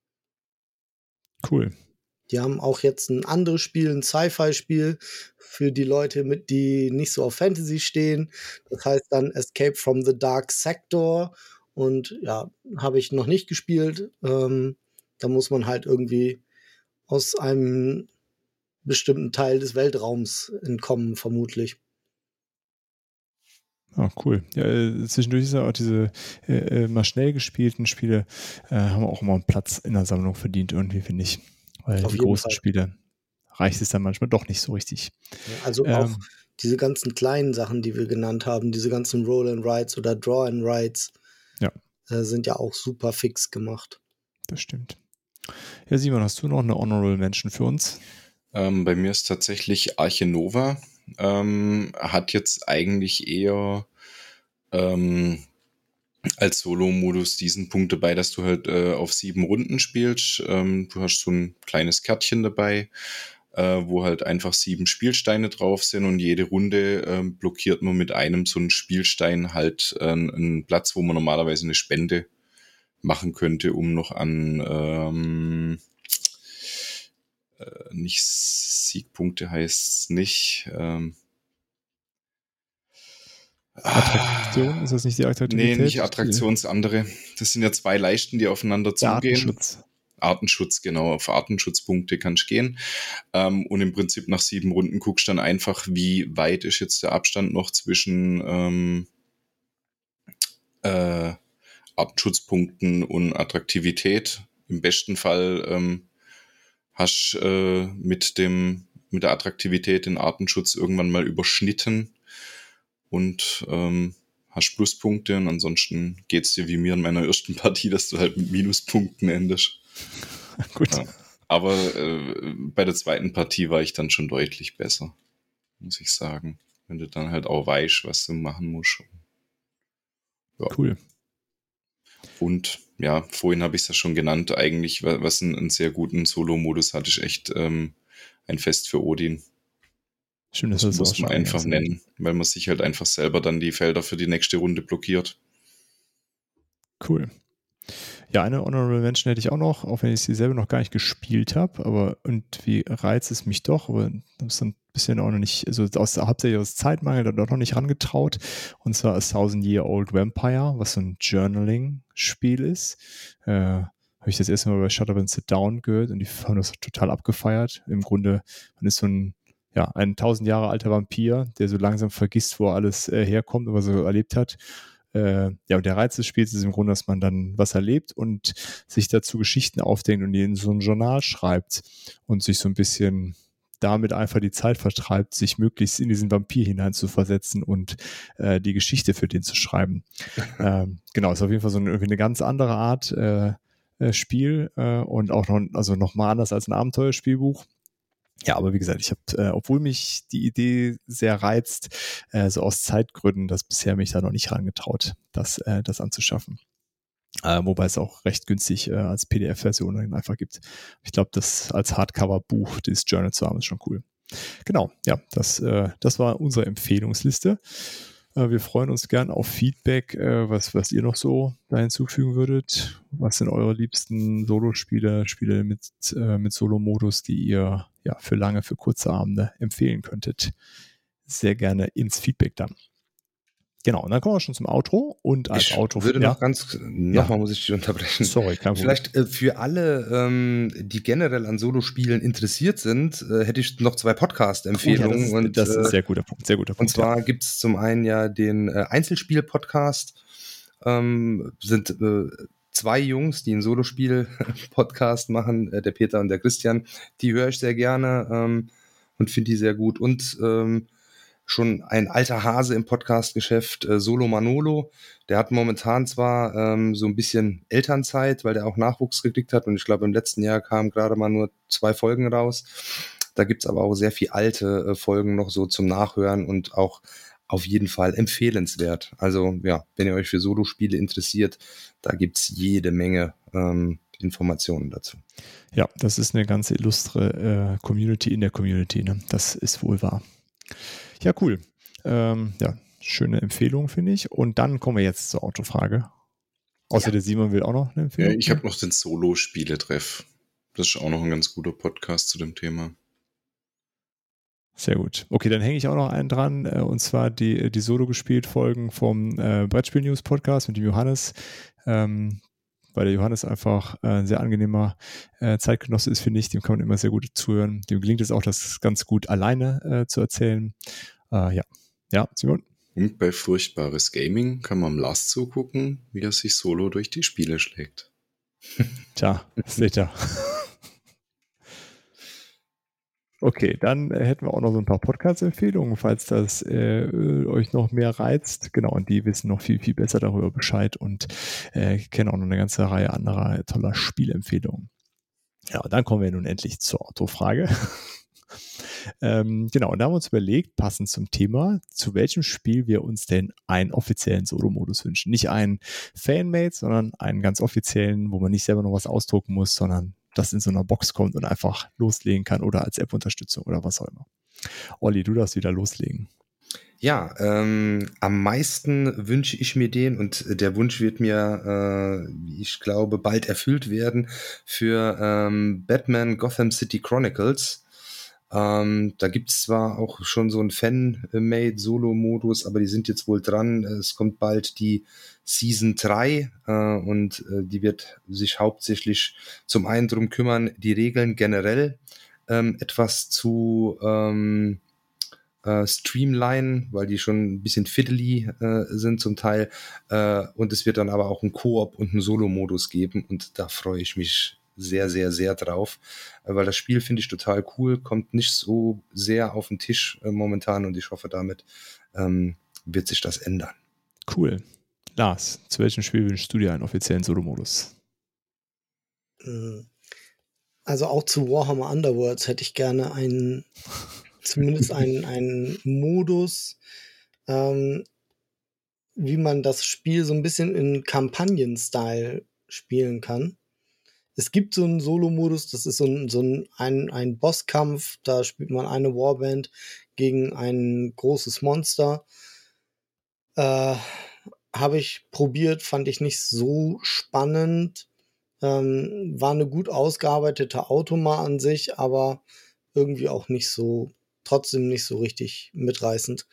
Cool. Die haben auch jetzt ein anderes Spiel, ein Sci-Fi-Spiel für die Leute, die nicht so auf Fantasy stehen. Das heißt dann Escape from the Dark Sector. Und habe ich noch nicht gespielt. Da muss man halt irgendwie aus einem bestimmten Teil des Weltraums entkommen, vermutlich. Ah, cool. Ja, zwischendurch ist ja auch diese mal schnell gespielten Spiele haben auch immer einen Platz in der Sammlung verdient, irgendwie, finde ich. Weil die großen Spiele reicht es dann manchmal doch nicht so richtig. Ja, also auch diese ganzen kleinen Sachen, die wir genannt haben, diese ganzen Roll and Rides oder Draw and Rides, sind ja auch super fix gemacht. Das stimmt. Ja, Simon, hast du noch eine Honorable Mention für uns? Bei mir ist tatsächlich Arche Nova. Hat jetzt eigentlich eher als Solo-Modus diesen Punkt dabei, dass du halt auf 7 Runden spielst. Du hast so ein kleines Kärtchen dabei, wo halt einfach 7 Spielsteine drauf sind und jede Runde blockiert man mit einem so einen Spielstein halt einen Platz, wo man normalerweise eine Spende machen könnte, um noch an nicht Siegpunkte heißt es nicht. Attraktion? Ist das nicht die Attraktivität? Nee, nicht Attraktion, das andere. Das sind ja 2 Leisten, die aufeinander zugehen. Artenschutz, genau. Auf Artenschutzpunkte kannst du gehen. Und im Prinzip nach 7 Runden guckst du dann einfach, wie weit ist jetzt der Abstand noch zwischen Artenschutzpunkten und Attraktivität. Im besten Fall hast mit der Attraktivität den Artenschutz irgendwann mal überschnitten und hast Pluspunkte, und ansonsten geht es dir wie mir in meiner ersten Partie, dass du halt mit Minuspunkten endest. Gut. Ja. Aber bei der zweiten Partie war ich dann schon deutlich besser, muss ich sagen. Wenn du dann halt auch weißt, was du machen musst. Ja. Cool. Und ja, vorhin habe ich es ja schon genannt, eigentlich, was einen sehr guten Solo-Modus hat, ist echt ein Fest für Odin. Schön, dass Das das muss man einfach nennen, weil man sich halt einfach selber dann die Felder für die nächste Runde blockiert. Cool. Ja, eine Honorable Mention hätte ich auch noch, auch wenn ich sie selber noch gar nicht gespielt habe, aber irgendwie reizt es mich doch, aber das ist ein bisschen auch noch nicht, also hauptsächlich aus Zeitmangel, da doch noch nicht rangetraut, und zwar A 1000-Year-Old Vampire, was so ein Journaling-Spiel ist. Habe ich das erste Mal bei Shut Up and Sit Down gehört und die haben das total abgefeiert. Im Grunde, man ist so ein 1000 Jahre alter Vampir, der so langsam vergisst, wo alles herkommt und was er so erlebt hat. Und der Reiz des Spiels ist im Grunde, dass man dann was erlebt und sich dazu Geschichten aufdenkt und die in so ein Journal schreibt und sich so ein bisschen damit einfach die Zeit vertreibt, sich möglichst in diesen Vampir hineinzuversetzen und die Geschichte für den zu schreiben. Genau, ist auf jeden Fall so irgendwie eine ganz andere Art Spiel und auch noch mal anders als ein Abenteuerspielbuch. Ja, aber wie gesagt, ich habe, obwohl mich die Idee sehr reizt, so aus Zeitgründen, das bisher mich da noch nicht herangetraut, das anzuschaffen. Wobei es auch recht günstig als PDF-Version einfach gibt. Ich glaube, das als Hardcover-Buch, dieses Journal zu haben, ist schon cool. Genau, ja, das war unsere Empfehlungsliste. Wir freuen uns gern auf Feedback, was ihr noch so da hinzufügen würdet. Was sind eure liebsten Solo-Spiele, Spiele mit Solo-Modus, die ihr für kurze Abende empfehlen könntet? Sehr gerne ins Feedback dann. Genau, und dann kommen wir schon zum Outro. Und als Outro würde noch nochmal muss ich dich unterbrechen. Sorry, kein Problem. Vielleicht für alle, die generell an Solospielen interessiert sind, hätte ich noch 2 Podcast-Empfehlungen. Das ist ein sehr guter Punkt. Und zwar gibt es zum einen ja den Einzelspiel-Podcast. Sind 2 Jungs, die einen Solospiel-Podcast machen, der Peter und der Christian. Die höre ich sehr gerne und finde die sehr gut. Und schon ein alter Hase im Podcast-Geschäft, Solo Manolo. Der hat momentan zwar so ein bisschen Elternzeit, weil der auch Nachwuchs gekriegt hat, und ich glaube, im letzten Jahr kamen gerade mal nur 2 Folgen raus. Da gibt's aber auch sehr viel alte Folgen noch so zum Nachhören und auch auf jeden Fall empfehlenswert. Also ja, wenn ihr euch für Solospiele interessiert, da gibt's jede Menge Informationen dazu. Ja, das ist eine ganz illustre Community in der Community. Ne? Das ist wohl wahr. Ja, cool. Schöne Empfehlung, finde ich. Und dann kommen wir jetzt zur Autofrage. Außer der Simon will auch noch eine Empfehlung. Ich habe noch den Solo-Spiele-Treff. Das ist auch noch ein ganz guter Podcast zu dem Thema. Sehr gut. Okay, dann hänge ich auch noch einen dran, und zwar die Solo gespielt Folgen vom Brettspiel News Podcast mit dem Johannes, weil der Johannes einfach ein sehr angenehmer Zeitgenosse ist, finde ich. Dem kann man immer sehr gut zuhören. Dem gelingt es auch, das ganz gut alleine zu erzählen. Ja, Simon? Und bei Furchtbares Gaming kann man Lars zugucken, wie er sich solo durch die Spiele schlägt. Tja, seht ihr. Okay, dann hätten wir auch noch so ein paar Podcast-Empfehlungen, falls das euch noch mehr reizt. Genau, und die wissen noch viel, viel besser darüber Bescheid und kennen auch noch eine ganze Reihe anderer toller Spielempfehlungen. Ja, und dann kommen wir nun endlich zur Autofrage. Genau, und da haben wir uns überlegt, passend zum Thema, zu welchem Spiel wir uns denn einen offiziellen Solo-Modus wünschen. Nicht einen Fanmade, sondern einen ganz offiziellen, wo man nicht selber noch was ausdrucken muss, sondern das in so einer Box kommt und einfach loslegen kann oder als App-Unterstützung oder was auch immer. Olli, du darfst wieder loslegen. Ja, am meisten wünsche ich mir den, und der Wunsch wird mir, ich glaube, bald erfüllt werden, für Batman Gotham City Chronicles. Da gibt's zwar auch schon so einen Fan-Made-Solo-Modus, aber die sind jetzt wohl dran. Es kommt bald die Season 3 und die wird sich hauptsächlich zum einen drum kümmern, die Regeln generell etwas zu streamline, weil die schon ein bisschen fiddly sind zum Teil. Und es wird dann aber auch einen Koop und einen Solo-Modus geben und da freue ich mich sehr, sehr, sehr drauf, weil das Spiel finde ich total cool, kommt nicht so sehr auf den Tisch momentan und ich hoffe, damit wird sich das ändern. Cool. Lars, zu welchem Spiel wünschst du dir einen offiziellen Solo-Modus? Also auch zu Warhammer Underworlds hätte ich gerne zumindest einen Modus, wie man das Spiel so ein bisschen in Kampagnen-Style spielen kann. Es gibt so einen Solo-Modus, das ist so ein Bosskampf, da spielt man eine Warband gegen ein großes Monster. Habe ich probiert, fand ich nicht so spannend. War eine gut ausgearbeitete Automa an sich, aber irgendwie auch trotzdem nicht so richtig mitreißend.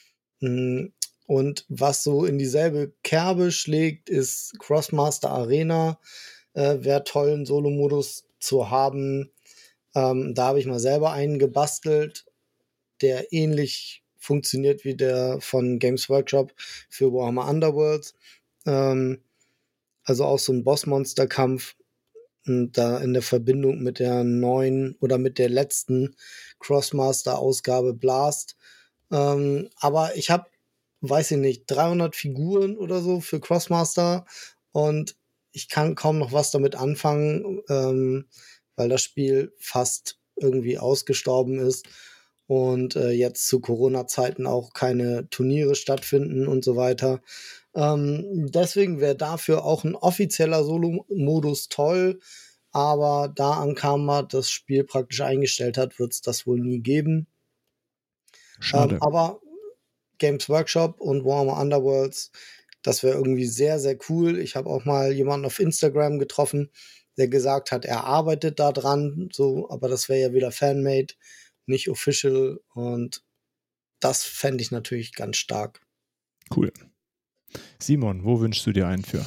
Und was so in dieselbe Kerbe schlägt, ist Crossmaster Arena. Wäre toll, einen Solo-Modus zu haben. Da habe ich mal selber einen gebastelt, der ähnlich funktioniert wie der von Games Workshop für Warhammer Underworlds. Also auch so ein Bossmonsterkampf. Und da in der Verbindung mit der neuen oder mit der letzten Crossmaster-Ausgabe Blast. Aber ich habe, weiß ich nicht, 300 Figuren oder so für Crossmaster und ich kann kaum noch was damit anfangen, weil das Spiel fast irgendwie ausgestorben ist und jetzt zu Corona-Zeiten auch keine Turniere stattfinden und so weiter. Deswegen wäre dafür auch ein offizieller Solo-Modus toll, aber da Ankama das Spiel praktisch eingestellt hat, wird es das wohl nie geben. Schade. Aber Games Workshop und Warhammer Underworlds, das wäre irgendwie sehr, sehr cool. Ich habe auch mal jemanden auf Instagram getroffen, der gesagt hat, er arbeitet da dran, so, aber das wäre ja wieder Fanmade, nicht official und das fände ich natürlich ganz stark. Cool. Simon, wo wünschst du dir einen für?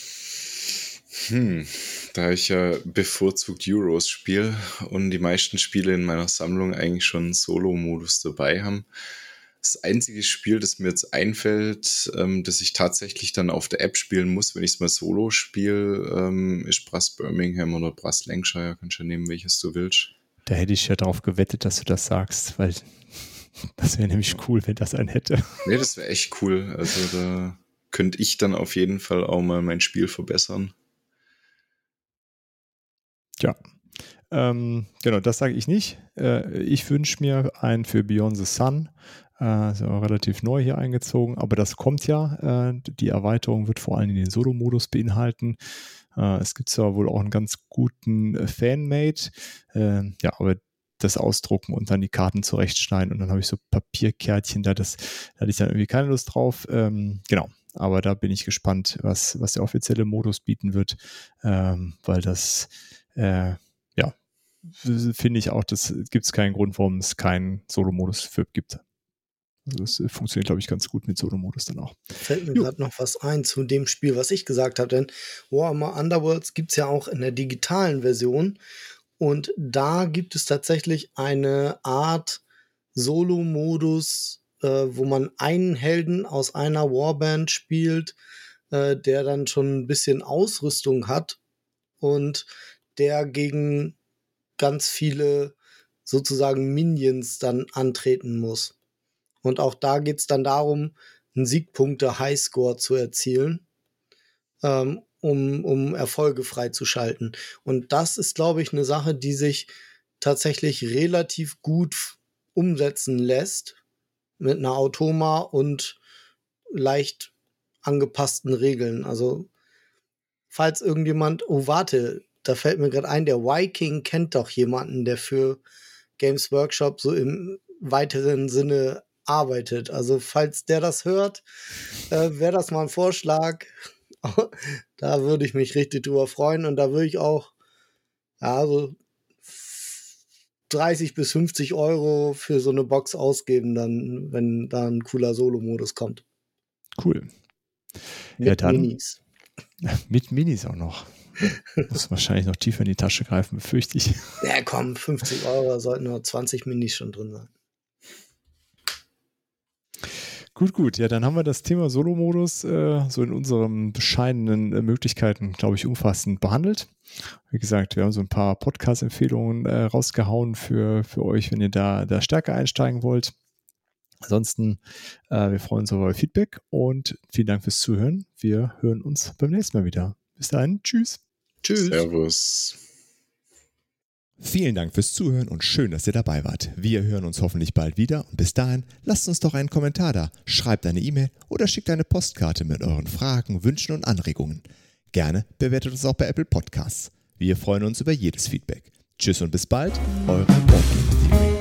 Da ich ja bevorzugt Euros spiele und die meisten Spiele in meiner Sammlung eigentlich schon einen Solo-Modus dabei haben. Das einzige Spiel, das mir jetzt einfällt, das ich tatsächlich dann auf der App spielen muss, wenn ich es mal Solo spiele, ist Brass Birmingham oder Brass Lancashire. Kannst du ja nehmen, welches du willst. Da hätte ich ja drauf gewettet, dass du das sagst, weil das wäre nämlich cool, wenn das einen hätte. Nee, das wäre echt cool. Also da könnte ich dann auf jeden Fall auch mal mein Spiel verbessern. Ja, genau, das sage ich nicht. Ich wünsche mir einen für Beyond the Sun. Ist ja auch relativ neu hier eingezogen, aber das kommt ja. Die Erweiterung wird vor allem den Solo-Modus beinhalten. Es gibt zwar wohl auch einen ganz guten Fanmade, ja, aber das Ausdrucken und dann die Karten zurechtschneiden und dann habe ich so Papierkärtchen, da hatte ich dann irgendwie keine Lust drauf. Genau, aber da bin ich gespannt, was der offizielle Modus bieten wird, weil das ja, finde ich auch, das gibt es keinen Grund, warum es keinen Solo-Modus für gibt. Also das funktioniert, glaube ich, ganz gut mit Solo-Modus dann auch. Fällt mir gerade noch was ein zu dem Spiel, was ich gesagt habe, denn Warhammer Underworlds gibt es ja auch in der digitalen Version und da gibt es tatsächlich eine Art Solo-Modus, wo man einen Helden aus einer Warband spielt, der dann schon ein bisschen Ausrüstung hat und der gegen ganz viele sozusagen Minions dann antreten muss. Und auch da geht es dann darum, einen Siegpunkte-Highscore zu erzielen, um Erfolge freizuschalten. Und das ist, glaube ich, eine Sache, die sich tatsächlich relativ gut umsetzen lässt mit einer Automa und leicht angepassten Regeln. Also falls irgendjemand, oh warte, da fällt mir gerade ein, der Viking kennt doch jemanden, der für Games Workshop so im weiteren Sinne arbeitet. Also falls der das hört, wäre das mal ein Vorschlag. Da würde ich mich richtig drüber freuen und da würde ich auch so 30 bis 50 Euro für so eine Box ausgeben, dann, wenn da ein cooler Solo-Modus kommt. Cool. Mit ja, dann, Minis. Mit Minis auch noch. Muss wahrscheinlich noch tiefer in die Tasche greifen, befürchte ich. Ja komm, 50 Euro, sollten nur 20 Minis schon drin sein. Gut. Ja, dann haben wir das Thema Solo-Modus so in unseren bescheidenen Möglichkeiten, glaube ich, umfassend behandelt. Wie gesagt, wir haben so ein paar Podcast-Empfehlungen rausgehauen für euch, wenn ihr da stärker einsteigen wollt. Ansonsten, wir freuen uns auf euer Feedback und vielen Dank fürs Zuhören. Wir hören uns beim nächsten Mal wieder. Bis dahin, tschüss. Tschüss. Servus. Vielen Dank fürs Zuhören und schön, dass ihr dabei wart. Wir hören uns hoffentlich bald wieder und bis dahin lasst uns doch einen Kommentar da, schreibt eine E-Mail oder schickt eine Postkarte mit euren Fragen, Wünschen und Anregungen. Gerne bewertet uns auch bei Apple Podcasts. Wir freuen uns über jedes Feedback. Tschüss und bis bald, eure Board Game Theory.